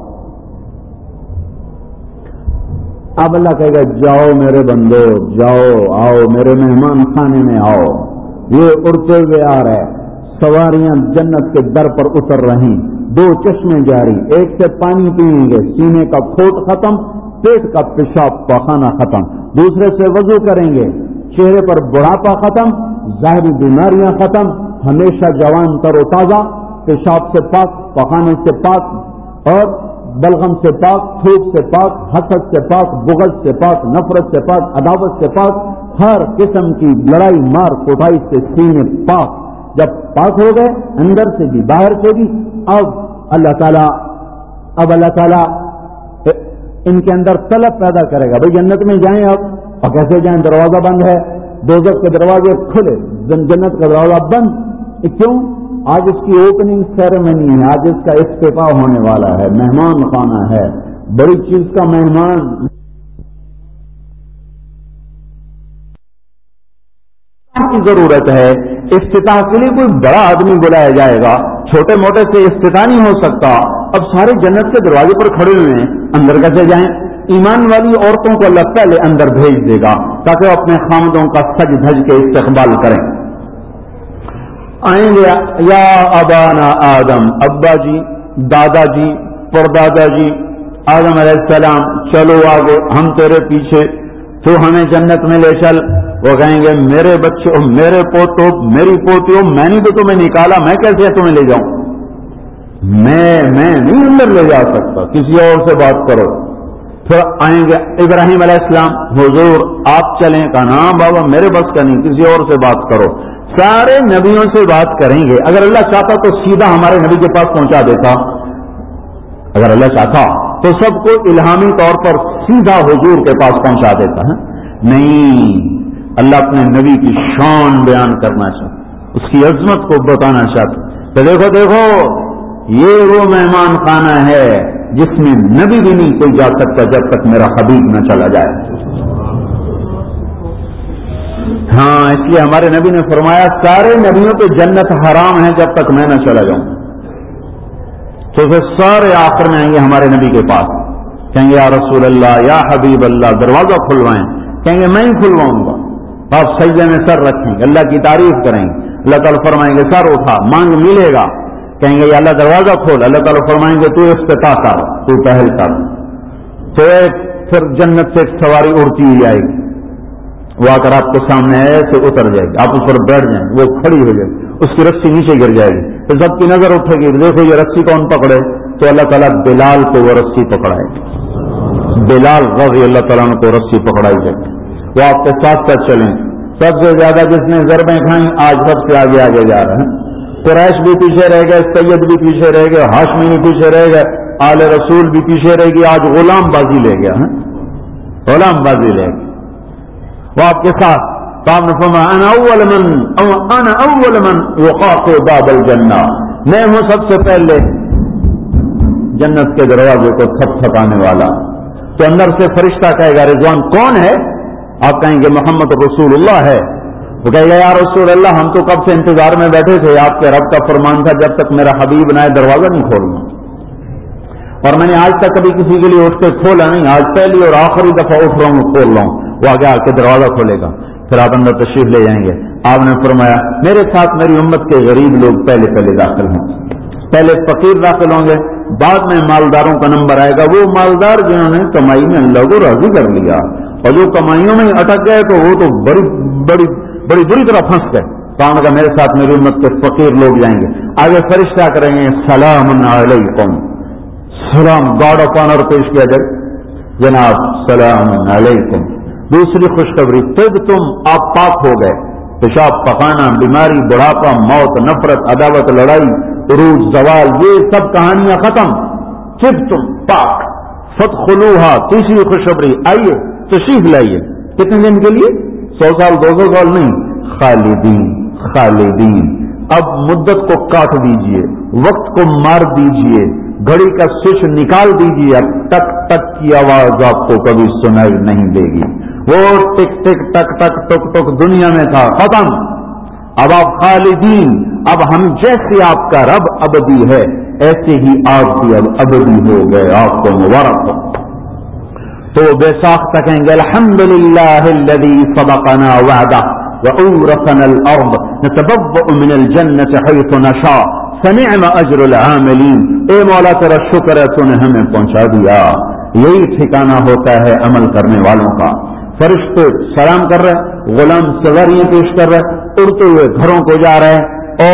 اب اللہ کہے گا جاؤ میرے بندو، جاؤ، آؤ میرے مہمان خانے میں آؤ، یہ اڑتے ہوئے آ رہے، سواریاں جنت کے در پر اتر رہی، دو چشمے جاری، ایک سے پانی پیئیں گے، سینے کا پھوٹ ختم، پیٹ کا پیشاب پخانہ ختم، دوسرے سے وضو کریں گے، چہرے پر بڑھاپا ختم، ظاہری بیماریاں ختم، ہمیشہ جوان تر و تازہ، پیشاب سے پاک، پخانے سے پاک اور بلغم سے پاک، تھوک سے پاک، حسد سے پاک، بغض سے پاک، نفرت سے پاک، عداوت سے پاک، ہر قسم کی لڑائی مار کوٹائی سے سینے پاک. جب پاک ہو گئے اندر سے بھی باہر سے بھی، اب اللہ تعالیٰ اب اللہ تعالیٰ ان کے اندر طلب پیدا کرے گا. بھائی جنت میں جائیں اب، اور کیسے جائیں؟ دروازہ بند ہے، دوزخ کے دروازے کھلے، جنت کا دروازہ بند. کیوں؟ آج اس کی اوپننگ سیریمنی ہے، آج اس کا افتتاح ہونے والا ہے، مہمان خانہ ہے، بڑی چیز کا مہمان کی ضرورت ہے. افتتاح کے لیے کوئی بڑا آدمی بلایا جائے گا، چھوٹے موٹے سے افتتاح نہیں ہو سکتا. اب سارے جنت کے دروازے پر کھڑے ہوئے ہیں، اندر کیسے جائیں؟ ایمان والی عورتوں کو اللہ پہلے اندر بھیج دے گا تاکہ وہ اپنے خامدوں کا سج دھج کے استقبال کریں. آئیں گے یا ابانا آدم، ابا جی، دادا جی، پردادا جی، آدم علیہ السلام، چلو آگے، ہم تیرے پیچھے، تو ہمیں جنت میں لے چل. وہ کہیں گے میرے بچوں، میرے پوتوں، میری پوتیوں، میں نے تو تمہیں نکالا، میں کیسے تمہیں لے جاؤں؟ میں میں نہیں اندر لے جا سکتا، کسی اور سے بات کرو. پھر آئیں گے ابراہیم علیہ السلام، حضور آپ چلیں. کہا نا بابا میرے بس کا نہیں، کسی اور سے بات کرو. سارے نبیوں سے بات کریں گے. اگر اللہ چاہتا تو سیدھا ہمارے نبی کے پاس پہنچا دیتا، اگر اللہ چاہتا تو سب کو الہامی طور پر سیدھا حضور کے پاس پہنچا دیتا ہے. نہیں، اللہ اپنے نبی کی شان بیان کرنا چاہتا، اس کی عظمت کو بتانا چاہتا. تو دیکھو دیکھو یہ وہ مہمان خانہ ہے جس میں نبی بھی نہیں کوئی جا سکتا جب تک میرا حبیب نہ چلا جائے. ہاں، اس لیے ہمارے نبی نے فرمایا سارے نبیوں پہ جنت حرام ہے جب تک میں نہ چلا جاؤں. تو پھر سارے آخر میں آئیں گے ہمارے نبی کے پاس، کہیں گے یا رسول اللہ، یا حبیب اللہ، دروازہ کھلوائیں. کہیں گے میں ہی کھلواؤں گا. آپ سجدے میں سر رکھیں گے، اللہ کی تعریف کریں گے. اللہ تعالیٰ فرمائیں گے سر اٹھا، مانگ ملے گا. کہیں گے یا اللہ دروازہ کھول. اللہ تعالیٰ فرمائیں گے تو افتتاح کر، تو پہل کر. تو ایک پھر جنت سے ایک سواری اڑتی ہوئی آئے گی، وہ آ کر آپ کے سامنے ایسے اتر جائے گی، آپ اس پر بیٹھ جائیں، وہ کھڑی ہو جائے گی، اس کی رسی نیچے گر جائے گی. تو سب کی نظر اٹھے گی، دیکھو یہ رسی کون پکڑے؟ تو اللہ تعالیٰ بلال کو وہ رسی پکڑائے گی. بلال رضی اللہ تعالیٰ کو رسی پکڑائی جائے گی، وہ آپ کے ساتھ ساتھ چلیں. سب سے زیادہ جس نے ضربیں کھائیں آج سب سے آگے آگے جا رہے ہیں. قریش بھی پیچھے رہ گئے، سید بھی پیچھے رہ گئے، ہاشمی بھی پیچھے رہ گئے، آل رسول بھی پیچھے رہ گئی. آج غلام بازی لے گیا ہے، غلام بازی لے گیا. وہ آپ کے ساتھ کام نفما انا اول من او انا اول من وقاف باب الجنہ، میں ہوں سب سے پہلے جنت کے دروازے کو تھپ تھپانے والا. تو اندر سے فرشتہ کہے گا رضوان کون ہے؟ آپ کہیں گے محمد رسول اللہ ہے. وہ کہے گا یا رسول اللہ ہم تو کب سے انتظار میں بیٹھے تھے، آپ کے رب کا فرمان تھا جب تک میرا حبیب نہ آئے دروازہ نہیں کھولنا، اور میں نے آج تک کبھی کسی کے لیے اٹھ کے کھولا نہیں، آج پہلی اور آخری دفعہ اٹھ رہا ہوں کھول رہا ہوں. وہ آگے آ کے دروازہ کھولے گا، پھر آپ اندر تشریف لے جائیں گے. آپ نے فرمایا میرے ساتھ میری امت کے غریب لوگ پہلے پہلے داخل ہوں، پہلے فقیر داخل ہوں گے، بعد میں مالداروں کا نمبر آئے گا. وہ مالدار جنہوں نے کمائی میں اللہ کو راضی کر لیا، اور جو کمائیوں میں اٹک گئے تو وہ تو بڑی بڑی بڑی بری طرح پھنس گئے. کہا کہ میرے ساتھ میری امت کے فقیر لوگ جائیں گے. آگے فرشتہ کریں گے سلام علیکم، سلام گاڈ آف آنر پیش کیا جائے، جناب سلام علیکم. دوسری خوشخبری طب تم آپ پاک ہو گئے، پیشاب پخانا، بیماری، بڑھاپا، موت، نفرت، عداوت، لڑائی، عروج، زوال، یہ سب کہانیاں ختم. طب تم پاک. فادخلوہا تیسری خوشخبری آئیے تشریف لائیے. کتنے دن کے لیے؟ سو سال دو سو سال نہیں، خالدین خالدین. اب مدت کو کاٹ دیجئے، وقت کو مار دیجئے، گھڑی کا سوئچ نکال دیجئے. اب ٹک ٹک کی آواز آپ کو کبھی سنائی نہیں دے گی. وہ ٹک ٹک ٹک ٹک ٹک ٹک دنیا میں تھا، ختم. اب آپ خالدین. اب ہم جیسے آپ کا رب ابدی ہے ایسے ہی آپ بھی اب ابدی ہو گئے، آپ کو مبارک ہو. تو بے ساختہ کہیں گے الحمدللہ الذی صدقنا وعدہ وأورثنا الأرض نتبوأ من الجنة حيث نشاء فنعم أجر العاملين. اے مولا تیرا شکر ہے تو نے ہمیں پہنچا دیا، یہی ٹھکانہ ہوتا ہے عمل کرنے والوں کا. فرشتے سلام کر رہے، غلام سواریاں پیش کر رہے، اڑتے ہوئے گھروں کو جا رہے، اور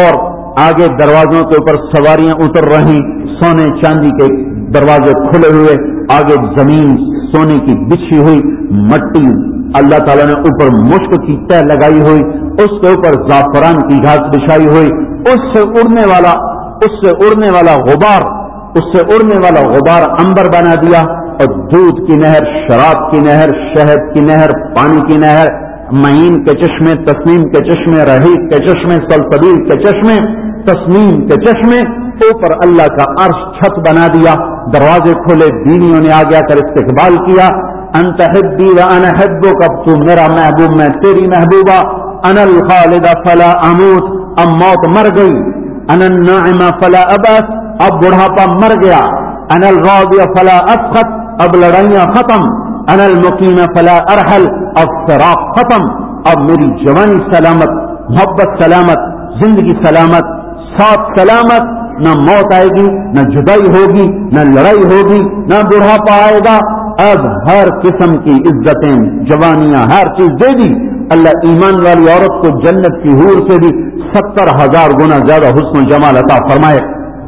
آگے دروازوں کے اوپر سواریاں اتر رہی، سونے چاندی کے دروازے کھلے ہوئے، آگے زمین سونے کی بچھی ہوئی، مٹی اللہ تعالیٰ نے اوپر مشک کی تہ لگائی ہوئی، اس کے اوپر زعفران کی گھاس بچھائی ہوئی، اس سے اڑنے والا اس سے اڑنے والا غبار اس سے اڑنے والا غبار عنبر بنا دیا، اور دودھ کی نہر، شراب کی نہر، شہد کی نہر، پانی کی نہر، معین کے چشمے، تسنیم کے چشمے، رحیق کے چشمے، سلسبیل کے چشمے، تسنیم کے چشمے، اوپر اللہ کا عرش چھت بنا دیا، دروازے کھولے، بیویوں نے آگے آ کر استقبال کیا، انت حبی و انا حبک، اب تو میرا محبوب میں تیری محبوبہ، انا الخالد فلا اموت، اب موت مر گئی، انا الناعم فلا ابس، اب بڑھاپا مر گیا، انا الغاضی فلا اسخط، اب لڑائیاں ختم، انا المقیم فلا ارحل، اب فراق ختم، اب میری جوانی سلامت، محبت سلامت، زندگی سلامت، ساتھ سلامت، نہ موت آئے گی، نہ جدائی ہوگی، نہ لڑائی ہوگی، نہ بڑھاپا آئے گا، اب ہر قسم کی عزتیں، جوانیاں، ہر چیز دے دی اللہ۔ ایمان والی عورت کو جنت کی حور سے بھی ستر ہزار گنا زیادہ حسن و جمال عطا فرمائے،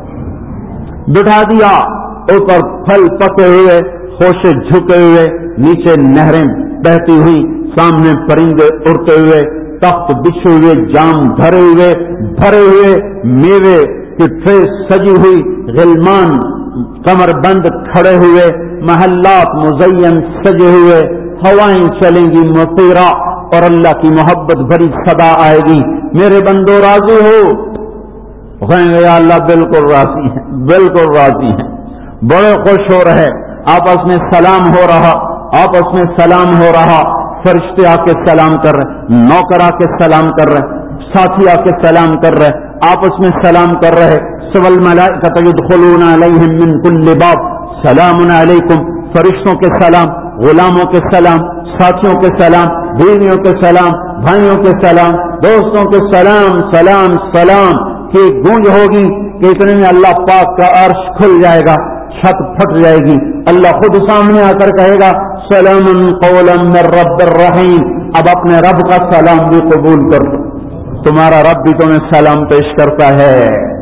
بٹھا دیا، اوپر پھل پکے ہوئے، خوشے جھکے ہوئے، نیچے نہریں بہتی ہوئی، سامنے پرندے اڑتے ہوئے، تخت بچھے ہوئے، جام بھرے ہوئے بھرے ہوئے میوے کی ٹرے سجی ہوئی، غلمان کمر بند کھڑے ہوئے، محلات مزین سجے ہوئے، ہوائیں چلیں گی مطیرہ، اور اللہ کی محبت بھری صدا آئے گی، میرے بندو راضی ہو؟ کہیں گے یا اللہ بالکل راضی ہیں، بالکل راضی ہیں، بڑے خوش ہو رہے، آپس میں سلام ہو رہا، آپس میں سلام ہو رہا، فرشتے آ کے سلام کر رہے، نوکر آ کے سلام کر رہے، ساتھی آ کے سلام کر رہے، آپس میں سلام کر رہے، سول ملائکۃ یدخلون علیہم من کل باب سلام علیکم، فرشتوں کے سلام، غلاموں کے سلام، ساتھیوں کے سلام، بیویوں کے سلام، بھائیوں کے سلام، دوستوں کے سلام، سلام سلام کی گونج ہوگی کہ اتنے میں اللہ پاک کا عرش کھل جائے گا، چھت پھٹ جائے گی، اللہ خود سامنے آ کر کہے گا سلام قولا من رب الرحیم، اب اپنے رب کا سلام بھی قبول کر لو، تمہارا رب بھی تمہیں سلام پیش کرتا ہے۔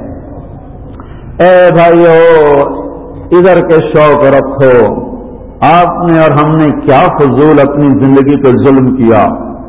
اے بھائیو ادھر کے شوق رکھو، آپ نے اور ہم نے کیا فضول اپنی زندگی پہ ظلم کیا،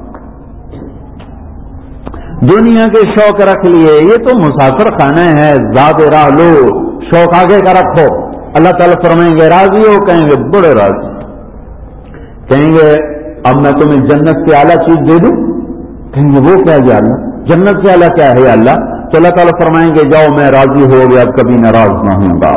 دنیا کے شوق رکھ لیے، یہ تو مسافر خانہ ہے، زاد راہ لو، شوق آگے کا رکھو۔ اللہ تعالیٰ فرمائیں گے راضی ہو؟ کہیں گے بڑے راضی، کہیں گے اب میں تمہیں جنت سے اعلیٰ چیز دے دوں، کہیں گے وہ کیا ہے اللہ، جنت سے اعلیٰ کیا ہے اللہ؟ تو اللہ تعالیٰ فرمائیں گے جاؤ میں راضی ہو گیا، اب کبھی ناراض نہ ہوں گا۔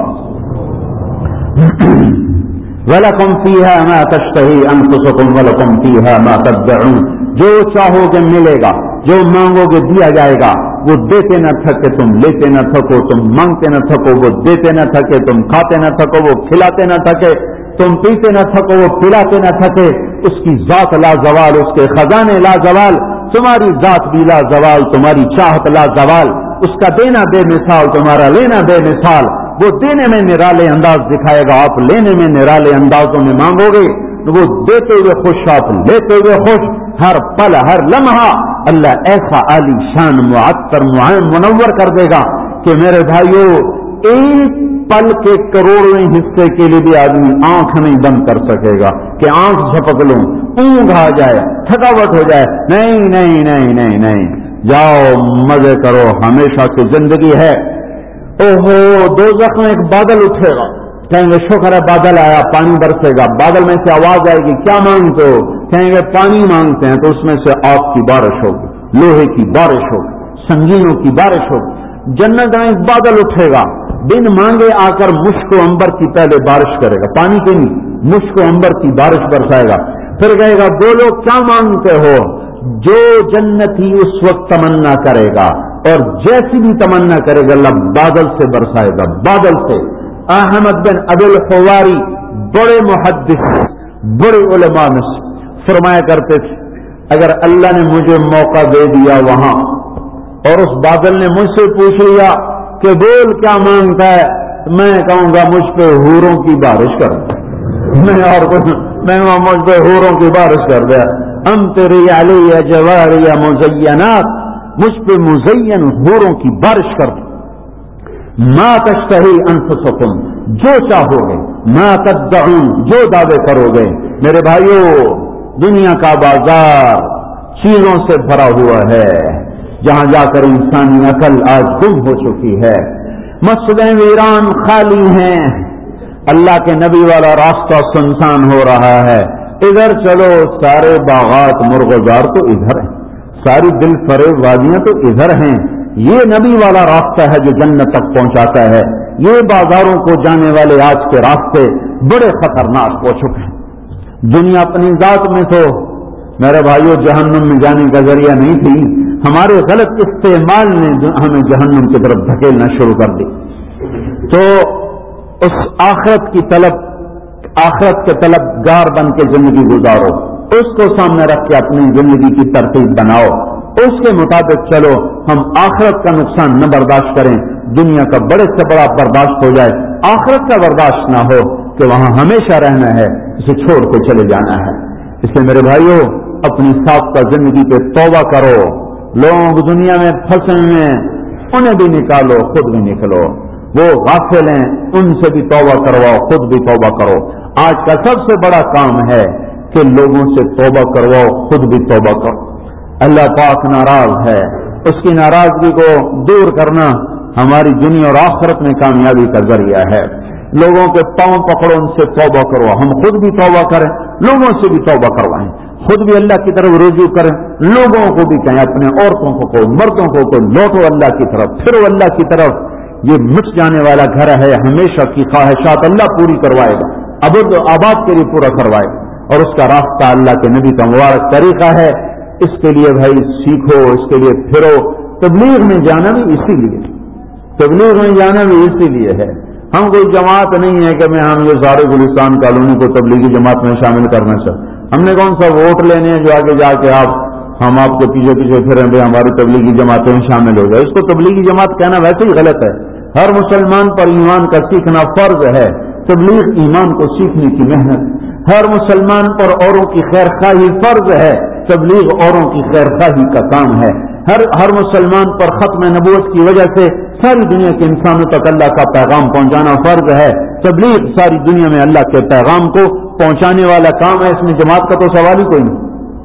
وَلَكُمْ فِيهَا مَا تَشْتَهِي أَنفُسُكُمْ وَلَكُمْ فِيهَا مَا تَدَّعُونَ، جو چاہو گے ملے گا، جو مانگو گے دیا جائے گا، وہ دیتے نہ تھکے تم لیتے نہ تھکو، تم مانگتے نہ تھکو وہ دیتے نہ تھکے، تم کھاتے نہ تھکو وہ کھلاتے نہ تھکے، تم پیتے نہ تھکو وہ پلاتے نہ تھکے، اس کی ذات لا زوال، اس کے خزانے لا زوال، تمہاری ذات بھی لا زوال، تمہاری چاہت لا زوال، اس کا دینا بے مثال، تمہارا لینا بے مثال، وہ دینے میں نرالے انداز دکھائے گا، آپ لینے میں نرالے اندازوں میں مانگو گے، وہ دیتے ہوئے خوش، آپ لیتے ہوئے خوش، ہر پل ہر لمحہ اللہ ایسا عالی شان معطر معین منور کر دے گا کہ میرے بھائیو ایک پل کے کروڑویں حصے کے لیے بھی آدمی آنکھ نہیں بند کر سکے گا کہ آنکھ جھپک لوں، اونگ آ جائے، تھکاوٹ ہو جائے، نہیں نہیں نہیں نہیں نہیں، جاؤ مزے کرو، ہمیشہ کی زندگی ہے۔ اوہو دوزخ میں ایک بادل اٹھے گا، کہیں گے شکر ہے بادل آیا، پانی برسے گا، بادل میں سے آواز آئے گی کیا مانگتے ہو؟ کہیں گے پانی مانگتے ہیں، تو اس میں سے آگ کی بارش ہوگی، لوہے کی بارش ہوگی، سنگینوں کی بارش ہوگی۔ جنت میں ایک بادل اٹھے گا، بن مانگے آ کر مشک و عنبر کی پہلے بارش کرے گا، پانی کی نہیں، مشک و عنبر کی بارش برسائے گا، پھر کہے گا بولو کیا مانگتے ہو؟ جو جنتی اس وقت تمنا کرے گا اور جیسی بھی تمنا کرے گا اللہ بادل سے برسائے گا، بادل سے۔ احمد بن ابی الحواری بڑے محدث، بڑے علماء میں فرمایا کرتے تھے اگر اللہ نے مجھے موقع دے دیا وہاں اور اس بادل نے مجھ سے پوچھ لیا کہ بول کیا مانگتا ہے، میں کہوں گا مجھ پہ حوروں کی بارش کر دے، میں اور کچھ میں مجھ پہ حوروں کی بارش کر دیا، ام تیری علی جواری مزینات، مجھ پہ مزین حوروں کی بارش کر دو. ما تشتہی انفسکم، جو چاہو گے، ما تدعون، جو دعوے کرو گے. میرے بھائیو، دنیا کا بازار چیزوں سے بھرا ہوا ہے جہاں جا کر انسانی عقل آج گم ہو چکی ہے. مسجدیں ویران خالی ہیں، اللہ کے نبی والا راستہ سنسان ہو رہا ہے. ادھر چلو، سارے باغات مرغزار تو ادھر ہیں، ساری دل فریب وادیاں تو ادھر ہیں. یہ نبی والا راستہ ہے جو جنت تک پہنچاتا ہے. یہ بازاروں کو جانے والے آج کے راستے بڑے خطرناک ہو چکے ہیں. دنیا اپنی ذات میں تو میرے بھائیوں جہنم میں جانے کا ذریعہ نہیں تھی، ہمارے غلط استعمال نے ہمیں جہنم کی طرف دھکیلنا شروع کر دی. تو اس آخرت کی طلب، آخرت کے طلب گار بن کے زندگی گزارو، اس کو سامنے رکھ کے اپنی زندگی کی ترتیب بناؤ، اس کے مطابق چلو. ہم آخرت کا نقصان نہ برداشت کریں، دنیا کا بڑے سے بڑا برداشت ہو جائے، آخرت کا برداشت نہ ہو کہ وہاں ہمیشہ رہنا ہے، اسے چھوڑ کے چلے جانا ہے. اس لیے میرے بھائیوں، اپنی سابقہ زندگی پہ توبہ کرو. لوگ دنیا میں پھنسے ہیں، انہیں بھی نکالو، خود بھی نکلو. وہ غافل ہیں، ان سے بھی توبہ کرواؤ، خود بھی توبہ کرو. آج کا سب سے بڑا کام ہے کہ لوگوں سے توبہ کرواؤ، خود بھی توبہ کرو. اللہ پاک ناراض ہے، اس کی ناراضگی کو دور کرنا ہماری دنیا اور آخرت میں کامیابی کا ذریعہ ہے. لوگوں کے پاؤں پکڑو، ان سے توبہ کرو. ہم خود بھی توبہ کریں، لوگوں سے بھی توبہ کروائیں، خود بھی اللہ کی طرف رجوع کریں، لوگوں کو بھی کہیں، اپنے عورتوں کو کو مردوں کو کو لوٹو اللہ کی طرف، پھرو اللہ کی طرف. یہ مٹ جانے والا گھر ہے، ہمیشہ کی خواہشات اللہ پوری کروائے گا، ابد آباد کے لیے پورا کروائے گا. اور اس کا راستہ اللہ کے نبی کا مبارک طریقہ ہے. اس کے لیے بھائی سیکھو، اس کے لیے پھرو. تبلیغ میں جانا بھی اسی لیے، تبلیغ میں جانا بھی اسی لیے ہے. ہم کوئی جماعت نہیں ہے کہ میں ہم یہ سارے گلستان کالونی کو تبلیغی جماعت میں شامل کرنا چاہتے. ہم نے کون سا ووٹ لینے ہیں جو آگے جا کے آپ ہم آپ کے پیچھے پیچھے پھریں بھائی ہماری تبلیغی جماعتیں میں شامل ہو جائے. اس کو تبلیغی جماعت کہنا ویسے ہی غلط ہے. ہر مسلمان پر ایمان کا سیکھنا فرض ہے. تبلیغ ایمان کو سیکھنے کی محنت. ہر مسلمان پر اوروں کی خیر خواہی فرض ہے. تبلیغ اوروں کی خیر خواہی کا کام ہے. ہر ہر مسلمان پر ختم نبوت کی وجہ سے ساری دنیا کے انسانوں تک اللہ کا پیغام پہنچانا فرض ہے. تبلیغ ساری دنیا میں اللہ کے پیغام کو پہنچانے والا کام ہے. اس میں جماعت کا تو سوال ہی کوئی نہیں.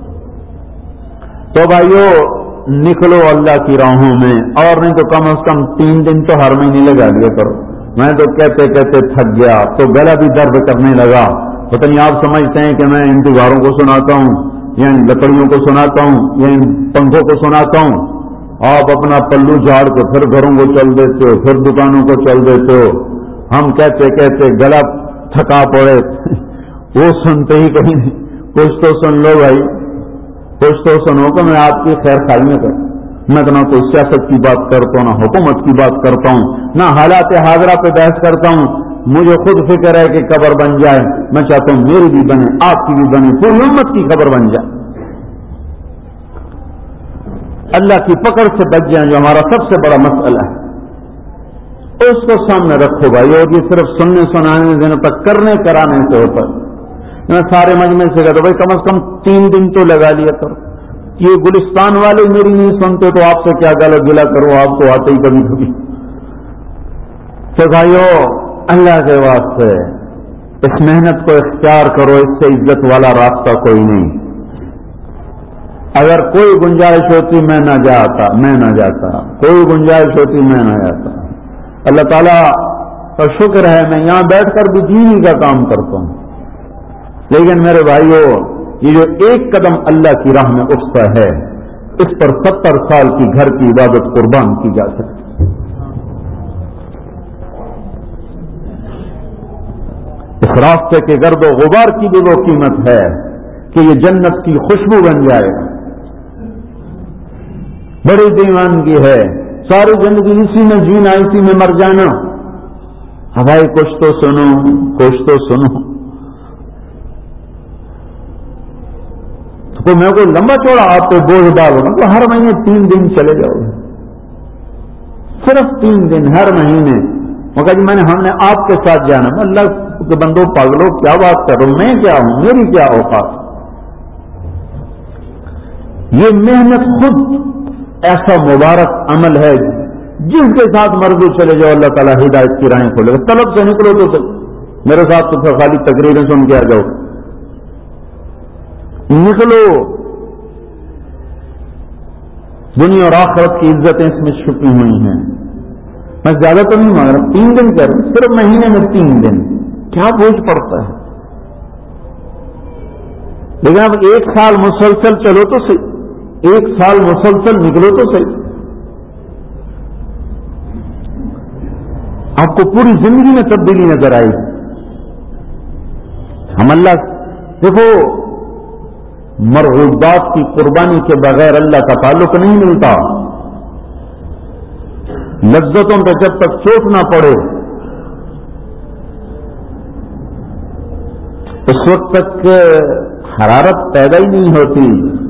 تو بھائیو نکلو اللہ کی راہوں میں، اور نہیں تو کم از کم تین دن تو ہر مہینے لگا لیا کرو. میں تو کہتے کہتے تھک گیا، تو گلا بھی درد کرنے لگا. پتہ نہیں آپ سمجھتے ہیں کہ میں ان دیواروں کو سناتا ہوں یا ان لکڑیوں کو سناتا ہوں یا ان پنکھوں کو سناتا ہوں. آپ اپنا پلو جھاڑ کے پھر گھروں کو چل دیتے ہو، پھر دکانوں کو چل دیتے ہو. ہم کہتے کہتے گلا تھکا پڑے، وہ سنتے ہی کہیں نہیں. کچھ تو سن لو بھائی، کچھ تو سنو کہ میں آپ کی خیر خواہی میں کروں. میں تو نہ کوئی سیاست کی بات کرتا ہوں، نہ حکومت کی بات کرتا ہوں، نہ حالات حاضرہ پہ بحث کرتا ہوں. مجھے خود فکر ہے کہ قبر بن جائے. میں چاہتا ہوں میری بھی بنے، آپ کی بھی بنے، پوری امت کی خبر بن جائے، اللہ کی پکڑ سے بچ جائیں، جو ہمارا سب سے بڑا مسئلہ ہے. اس کو سامنے رکھو بھائی. اور یہ صرف سننے سنانے دینے تک کرنے کرانے سے ہوتا ہے. میں سارے مجمع سے کہتا ہوں بھائی کم از کم تین دن تو لگا لیا کرو. یہ گلستان والے میری نہیں سنتے تو آپ سے کیا گلا گلا کرو، آپ تو آتے ہی کبھی کبھی. تو بھائیو اللہ کے واسطے اس محنت کو اختیار کرو، اس سے عزت والا راستہ کوئی نہیں. اگر کوئی گنجائش ہوتی میں نہ جاتا، میں نہ جاتا، کوئی گنجائش ہوتی میں نہ جاتا. اللہ تعالیٰ کا شکر ہے میں یہاں بیٹھ کر بھی دینی کا کام کرتا ہوں. لیکن میرے بھائیو یہ جو ایک قدم اللہ کی راہ میں اٹھتا ہے، اس پر ستر سال کی گھر کی عبادت قربان کی جا سکتی. اس راستے کے گرد و غبار کی بھی وہ قیمت ہے کہ یہ جنت کی خوشبو بن جائے. بڑی دیوانگی ہے ساری زندگی اسی میں جینا، اسی میں مر جانا. بھائی کچھ تو سنو، کچھ تو سنو. تو میں کوئی لمبا چوڑا آپ پہ بوجھ ڈالوں تو ہر مہینے تین دن چلے جاؤ، صرف تین دن ہر مہینے. وہ کہا جی میں نے ہم نے آپ کے ساتھ جانا. اللہ کے بندوں پاگلو کیا بات کر رہا ہوں، میں کیا ہوں، میری کیا اوقات. یہ محنت خود ایسا مبارک عمل ہے جس کے ساتھ مرضی چلے جاؤ اللہ تعالیٰ ہدایت کی راہیں کھولے گا. طلب سے نکلو تو صحیح, میرے ساتھ تو پھر خالی تقریریں سن کے آ جاؤ. نکلو, دنیا اور آخرت کی عزتیں اس میں چھپی ہوئی ہیں. میں زیادہ تو نہیں مانگ رہا, تین دن کر صرف مہینے میں تین دن کیا بوجھ پڑتا ہے. لیکن اب ایک سال مسلسل چلو تو صحیح, ایک سال مسلسل نکلو تو صحیح. آپ کو پوری زندگی میں تبدیلی نظر آئی. ہم اللہ دیکھو, مرغوبات کی قربانی کے بغیر اللہ کا تعلق نہیں ملتا. لذتوں پہ جب تک چوٹ نہ پڑے اس وقت تک حرارت پیدا ہی نہیں ہوتی.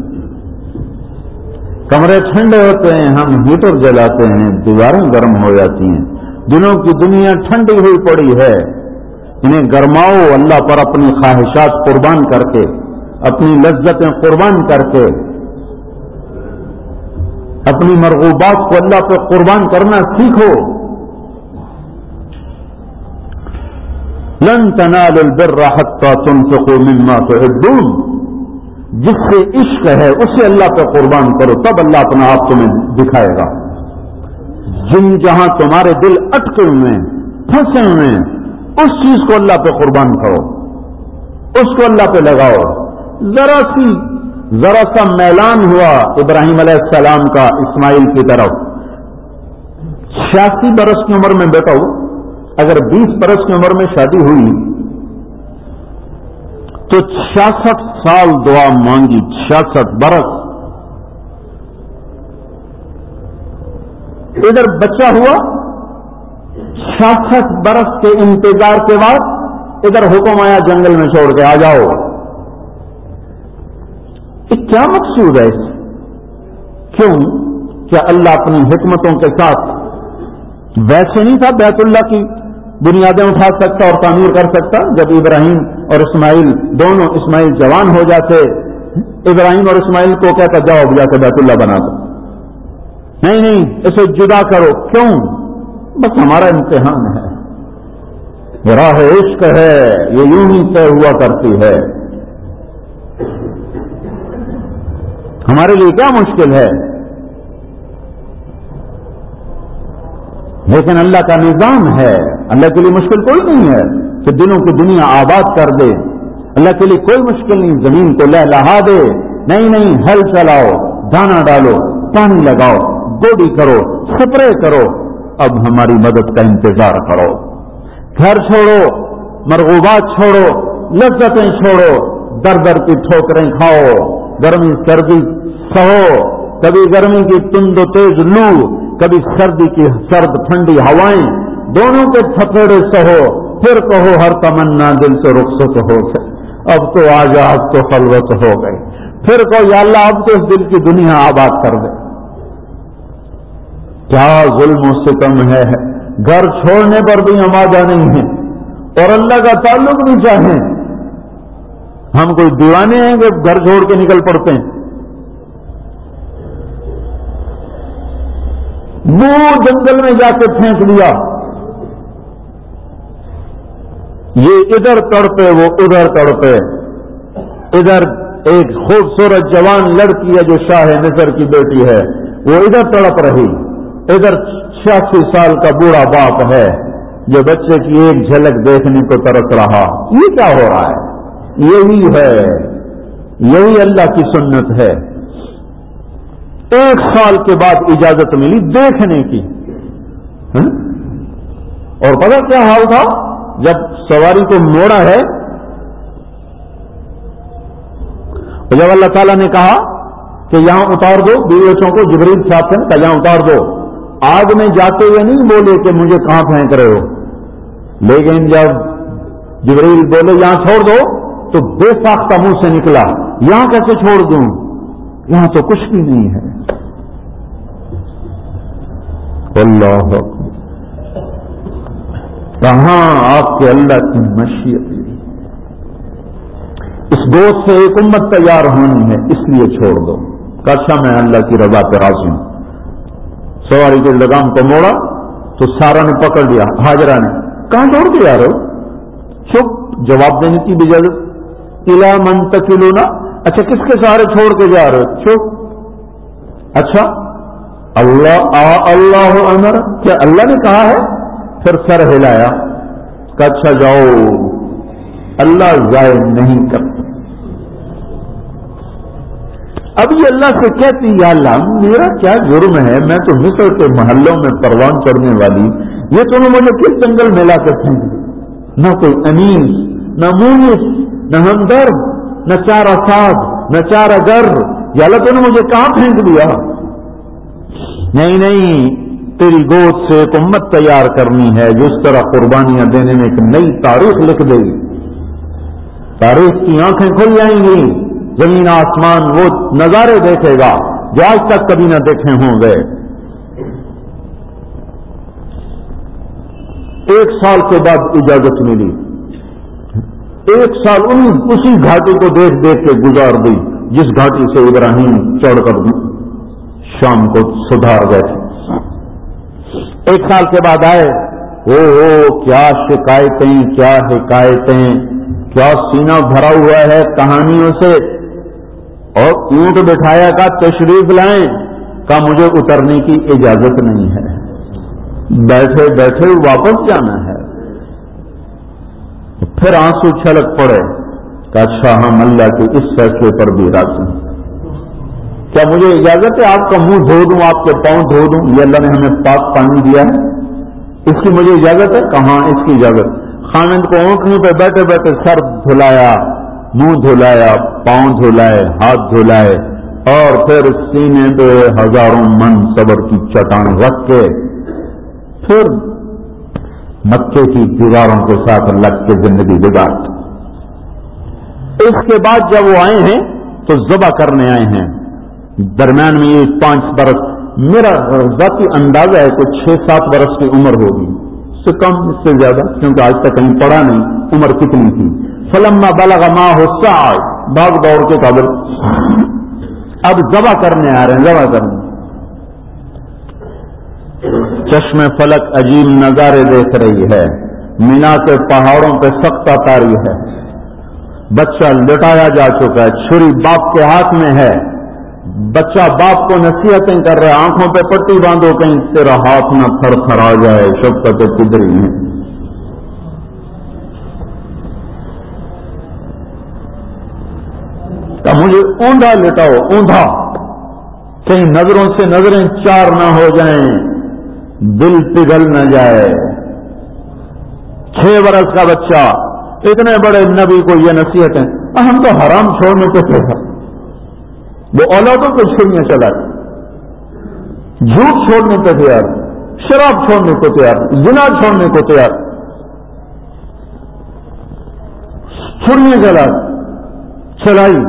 کمرے ٹھنڈے ہوتے ہیں, ہم ہیٹر جلاتے ہیں, دیواریں گرم ہو جاتی ہیں. دنوں کی دنیا ٹھنڈی ہوئی پڑی ہے, انہیں گرماؤ اللہ پر اپنی خواہشات قربان کر کے, اپنی لذتیں قربان کر کے, اپنی مرغوبات کو اللہ پہ قربان کرنا سیکھو. لن تنالوا البر حتى تنفقوا مما تحبون, جس سے عشق ہے اسے اللہ پہ قربان کرو, تب اللہ اپنا آپ تمہیں دکھائے گا. جن جہاں تمہارے دل اٹکے ہوئے ہیں, پھنسے ہوئے ہیں, اس چیز کو اللہ پہ قربان کرو, اس کو اللہ پہ لگاؤ. ذرا سی ذرا سا میلان ہوا ابراہیم علیہ السلام کا اسماعیل کی طرف, چھیاسی برس کی عمر میں بیٹا ہو, اگر بیس برس کی عمر میں شادی ہوئی تو چھیاسٹھ سال دعا مانگی, چھیاسٹھ برس. ادھر بچہ ہوا, چھیاسٹھ برس کے انتظار کے بعد ادھر حکم آیا جنگل میں چھوڑ کے آ جاؤ. یہ کیا مقصود ہے اس؟ کیوں؟ کیا اللہ اپنی حکمتوں کے ساتھ ویسے نہیں تھا بیت اللہ کی بنیادیں اٹھا سکتا اور تعمیر کر سکتا؟ جب ابراہیم اور اسماعیل دونوں, اسماعیل جوان ہو جاتے, ابراہیم اور اسماعیل کو کہتا جاؤ اب جا کے بیت اللہ بنا دو. نہیں نہیں اسے جدا کرو. کیوں؟ بس ہمارا امتحان ہے, یہ راہ عشق ہے, یہ یوں ہی طے ہوا کرتی ہے. ہمارے لیے کیا مشکل ہے؟ لیکن اللہ کا نظام ہے, اللہ کے لیے مشکل کوئی نہیں ہے کہ دنوں کی دنیا آباد کر دے. اللہ کے لیے کوئی مشکل نہیں زمین کو لہلہا دے. نہیں نہیں, ہل چلاؤ, دانا ڈالو, پانی لگاؤ, گوڈی کرو, سپرے کرو, اب ہماری مدد کا انتظار کرو. گھر چھوڑو, مرغوبات چھوڑو, لذتیں چھوڑو, در در کی ٹھوکریں کھاؤ, گرمی سردی سہو, کبھی گرمی کی تند و تیز لو, کبھی سردی کی سرد ٹھنڈی ہوائیں, دونوں کے تھپیڑے سہو. پھر کہو ہر تمنا دل سے رخصت ہو گئے, اب تو آجا, اب تو خلوت ہو گئی. پھر کہو یا اللہ اب تو اس دل کی دنیا آباد کر دے. کیا ظلم و ستم ہے, گھر چھوڑنے پر بھی آمادہ نہیں ہے اور اللہ کا تعلق بھی چاہیں. ہم کوئی دیوانے ہیں کہ گھر چھوڑ کے نکل پڑتے ہیں؟ دور جنگل میں جا کے پھینک دیا, یہ ادھر تڑپے وہ ادھر تڑپے. ادھر ایک خوبصورت جوان لڑکی ہے جو شاہ مصر کی بیٹی ہے, وہ ادھر تڑپ رہی. ادھر چھیاسی سال کا بوڑھا باپ ہے جو بچے کی ایک جھلک دیکھنے کو ترس رہا. یہ کیا ہو رہا ہے؟ یہی ہے, یہی اللہ کی سنت ہے. ایک سال کے بعد اجازت ملی دیکھنے کی, اور پتہ کیا حال تھا جب سواری کو موڑا ہے, جب اللہ تعالیٰ نے کہا کہ یہاں اتار دو بیویوں کو, جبریل صاحب سے کہ یہاں اتار دو. آگ میں جاتے ہوئے نہیں بولے کہ مجھے کہاں پھینک رہے ہو, لیکن جب جبریل بولے یہاں چھوڑ دو تو بے ساختہ منہ سے نکلا یہاں کیسے چھوڑ دوں, یہاں تو کچھ بھی نہیں ہے. اللہ کہاں آپ کے اللہ کی مشیت. اس گوشت سے ایک امت تیار ہونی ہے, اس لیے چھوڑ دو. اچھا میں اللہ کی رضا پہ راضی ہوں, سواری کے لگام کو موڑا تو سارا نے پکڑ لیا، حاجرہ نے، کہاں چھوڑ کے جا رہے ہو؟ چپ، جواب دینے کی اجازت، الا من تکلونا، اچھا کس کے سہارے چھوڑ کے جا رہے ہو؟ چپ، اچھا اللہ آ اللہ امر، کیا اللہ نے کہا ہے؟ پھر سر ہلایا کہ اچھا جاؤ، اللہ ضائع نہیں کرتا۔ اب یہ اللہ سے کہتی یا اللہ میرا کیا جرم ہے، میں تو مصر کے محلوں میں پروان چڑھنے والی، یہ تم نے مجھے کس جنگل میں لا کر پھینک دی؟ نہ کوئی انیس، نہ مونس، نہ ہمدرد، نہ چارہ ساز، نہ چارہ گر، یا اللہ تو نے مجھے کہاں پھینک دیا؟ نہیں نہیں، تیری گود سے ایک امت تیار کرنی ہے جو اس طرح قربانیاں دینے میں ایک نئی تاریخ لکھ دے گی، تاریخ کی آنکھیں کھل جائیں گی، زمین آسمان وہ نظارے دیکھے گا جو آج تک کبھی نہ دیکھے ہوں گے۔ ایک سال کے بعد اجازت ملی، ایک سال ان اسی گھاٹی کو دیکھ دیکھ کے گزار دی جس گھاٹی سے ابراہیم چڑھ کر شام کو سدھار گئے تھے۔ ایک سال کے بعد آئے، او او کیا شکایتیں، کیا حکایتیں، کیا سینہ بھرا ہوا ہے کہانیوں سے، اور اونٹ بٹھایا کا تشریف لائیں، کا مجھے اترنے کی اجازت نہیں ہے، بیٹھے بیٹھے واپس جانا ہے۔ پھر آنسو چھلک پڑے کہ اچھا ہم اللہ کے اس فیصلے پر بھی راضی ہیں، کیا مجھے اجازت ہے آپ کا منہ دھو دوں، آپ کے پاؤں دھو دوں؟ یہ اللہ نے ہمیں پاک پانی دیا ہے، اس کی مجھے اجازت ہے؟ کہاں اس کی اجازت؟ خامند کو اونٹنی پہ بیٹھے بیٹھے سر دھلایا، منہ دھلایا، پاؤں دھلائے، ہاتھ دھلائے، اور پھر سینے پہ ہزاروں من صبر کی چٹان رکھ کے پھر مکے کی دیواروں کے ساتھ لگ کے زندگی گزار۔ اس کے بعد جب وہ آئے ہیں تو ذبح کرنے آئے ہیں، درمیان میں یہ پانچ برس، میرا ذاتی اندازہ ہے کہ چھ سات برس کی عمر ہوگی، اس سے کم اس سے زیادہ، کیونکہ آج تک کہیں پڑھا نہیں عمر کتنی تھی۔ فلما بلغ معه السعی، بھاگ دوڑ کے قابل، اب ذبح کرنے آ رہے ہیں، ذبح کرنے۔ چشم فلک عجیب نظارے دیکھ رہی ہے، مینا کے پہاڑوں پہ سختہ تاری ہے، بچہ لٹایا جا چکا ہے، چھری باپ کے ہاتھ میں ہے، بچہ باپ کو نصیحتیں کر رہا ہے، آنکھوں پہ پٹی باندھو کہیں تیرا ہاتھ نہ تھر تھر آ جائے، شفقت قدری ہے۔ کہ مجھے اوندا لٹاؤ، اوندا، کہیں نظروں سے نظریں چار نہ ہو جائیں، دل پگھل نہ جائے۔ چھ برس کا بچہ اتنے بڑے نبی کو یہ نصیحتیں، ہم تو حرام چھوڑنے کو تھے، وہ اولادوں کو چھوڑنے چلا، جھوٹ چھوڑنے کو تیار، شراب چھوڑنے کو تیار، زنا چھوڑنے کو تیار، چھڑیاں چلا چلائی۔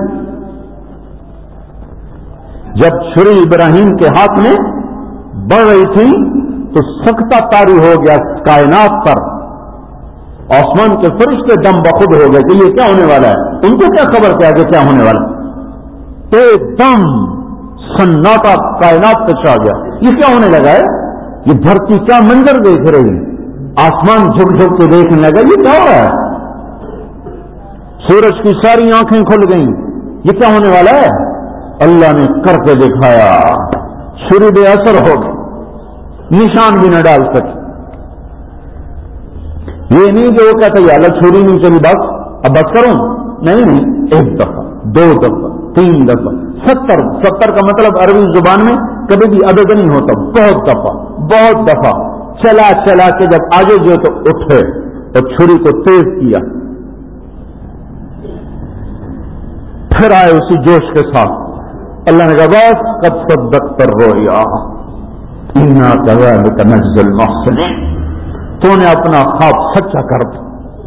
جب چھری ابراہیم کے ہاتھ میں بڑھ رہی تھی تو سختہ طاری ہو گیا کائنات پر، آسمان کے فرشتے دم بخود ہو گئے کہ یہ کیا ہونے والا ہے، ان کو کیا خبر کیا کہ کیا ہونے والا ہے، ایک دم سناٹا کائنات پہ چھا گیا، یہ کیا ہونے لگا ہے، یہ دھرتی کیا منظر دیکھ رہی، آسمان جھک جھک کے دیکھنے لگا یہ کیا ہو رہا ہے، سورج کی ساری آنکھیں کھل گئیں، یہ کیا ہونے والا ہے، اللہ نے کر کے دکھایا، چھری بے اثر ہو گئی، نشان بھی نہ ڈال سکے۔ یہ نہیں کہ وہ کہتا ہے اللہ چھری نہیں چلی بس اب بس کروں، نہیں نہیں، ایک دفعہ، دو دفعہ، تین دفعہ، ستر ستر کا مطلب عربی زبان میں کبھی بھی عدد نہیں ہوتا، بہت دفعہ بہت دفعہ چلا چلا کے جب آگے جو تو اٹھے اور چھری کو تیز کیا، پھر آئے اسی جوش کے ساتھ، اللہ نے کہا بس قد صدقت الرؤیا انا کذلک نجزی المحسنین، تو نے اپنا خواب سچا کر دیا۔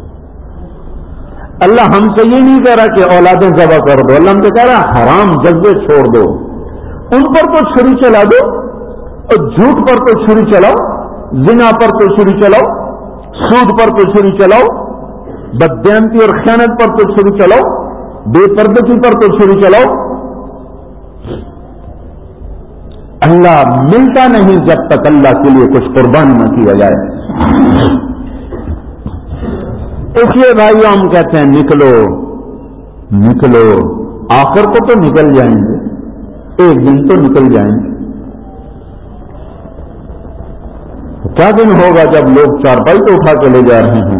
اللہ ہم سے یہ نہیں کہہ رہا کہ اولادیں ذبح کر دو، اللہ ہم سے کہہ رہا حرام جذبے چھوڑ دو، ان پر تو چھری چلا دو، اور جھوٹ پر تو چھری چلاؤ، زنا پر تو چھری چلاؤ، سود پر تو چھری چلاؤ، بددیانتی اور خیانت پر تو چھری چلاؤ، بے پردگی پر تو چھری چلاؤ۔ اللہ ملتا نہیں جب تک اللہ کے لیے کچھ قربان نہ کیا جائے. اس لیے بھائیو ہم کہتے ہیں نکلو نکلو، آخر کو تو نکل جائیں گے، ایک دن تو نکل جائیں گے. کیا دن ہوگا جب لوگ چارپائی تو اٹھا کے لے جا رہے ہیں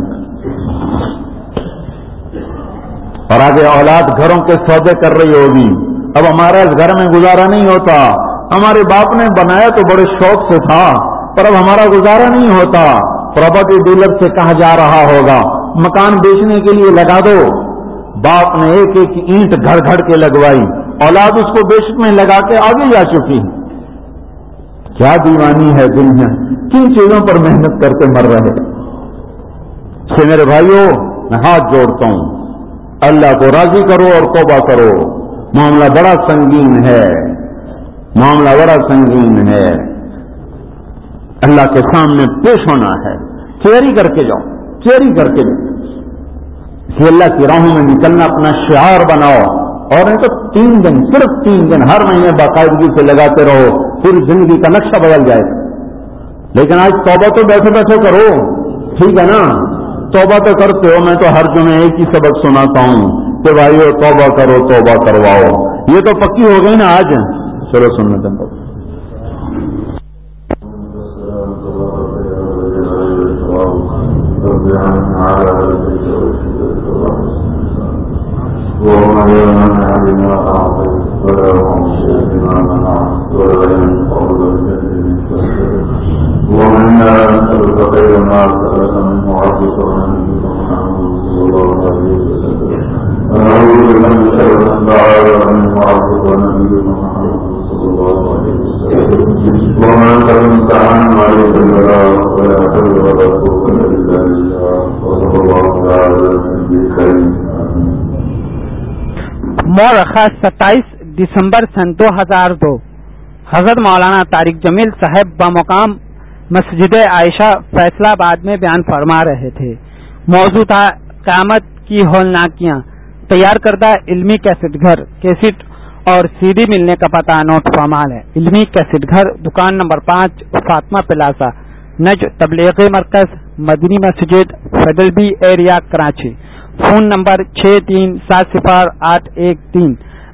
اور آگے اولاد گھروں کے سودے کر رہی ہوگی. اب ہمارا اس گھر میں گزارا نہیں ہوتا، ہمارے باپ نے بنایا تو بڑے شوق سے تھا، پر اب ہمارا گزارا نہیں ہوتا. پراپرٹی ڈیلر سے کہا جا رہا ہوگا مکان بیچنے کے لیے لگا دو. باپ نے ایک ایک اینٹ گھڑ گھڑ کے لگوائی، اولاد اس کو بیچنے لگا کے آگے جا چکی. کیا دیوانی ہے دنیا، کن چیزوں پر محنت کر کے مر رہے. سے میرے بھائیوں میں ہاتھ جوڑتا ہوں، اللہ کو راضی کرو اور توبہ کرو. معاملہ بڑا سنگین ہے، معاملہ بڑا سنگین ہے. اللہ کے سامنے پیش ہونا ہے. چیری کر کے جاؤ، چیری کر کے جاؤ. کہ اللہ کی راہوں میں نکلنا اپنا شعار بناؤ. اور نہیں تو تین دن، صرف تین دن ہر مہینے باقاعدگی سے لگاتے رہو، پوری زندگی کا نقشہ بدل جائے گا. لیکن آج توبہ تو بیٹھے بیٹھے کرو، ٹھیک ہے نا؟ توبہ تو کرتے ہو، میں تو ہر جمعے ایک ہی سبق سناتا ہوں کہ بھائیو توبہ کرو، توبہ کرواؤ. یہ تو پکی ہو گئی نا آج. چلو سننے دیں. ومن يسألك خير ما سألك منه عبدك ونبيك محمد صلى الله عليه وسلم ونعوذ بك من شر ما استعاذك منه عبدك ونبيك محمد صلى الله عليه وسلم وما أنت المستعان عليك البلاغ ولا حول ولا قوة إلا بالله وصلى الله تعالى على النبي الكريم. مورخہ ستائیس دسمبر سن دو ہزار دو. حضرت مولانا طارق جمیل صاحب بمقام مسجد عائشہ فیصلہ آباد میں بیان فرما رہے تھے. موضوع تھا قیامت کی ہولناکیاں. تیار کردہ علمی کیسٹ گھر، کیسٹ اور سی ڈی ملنے کا پتہ نوٹ فرمال ہے. علمی کیسٹ گھر، دکان نمبر پانچ، فاطمہ پلازا، نج تبلیغی مرکز، مدنی مسجد، federal B area, Karachi. Phone number چھ تین سات صفر آٹھ ایک تین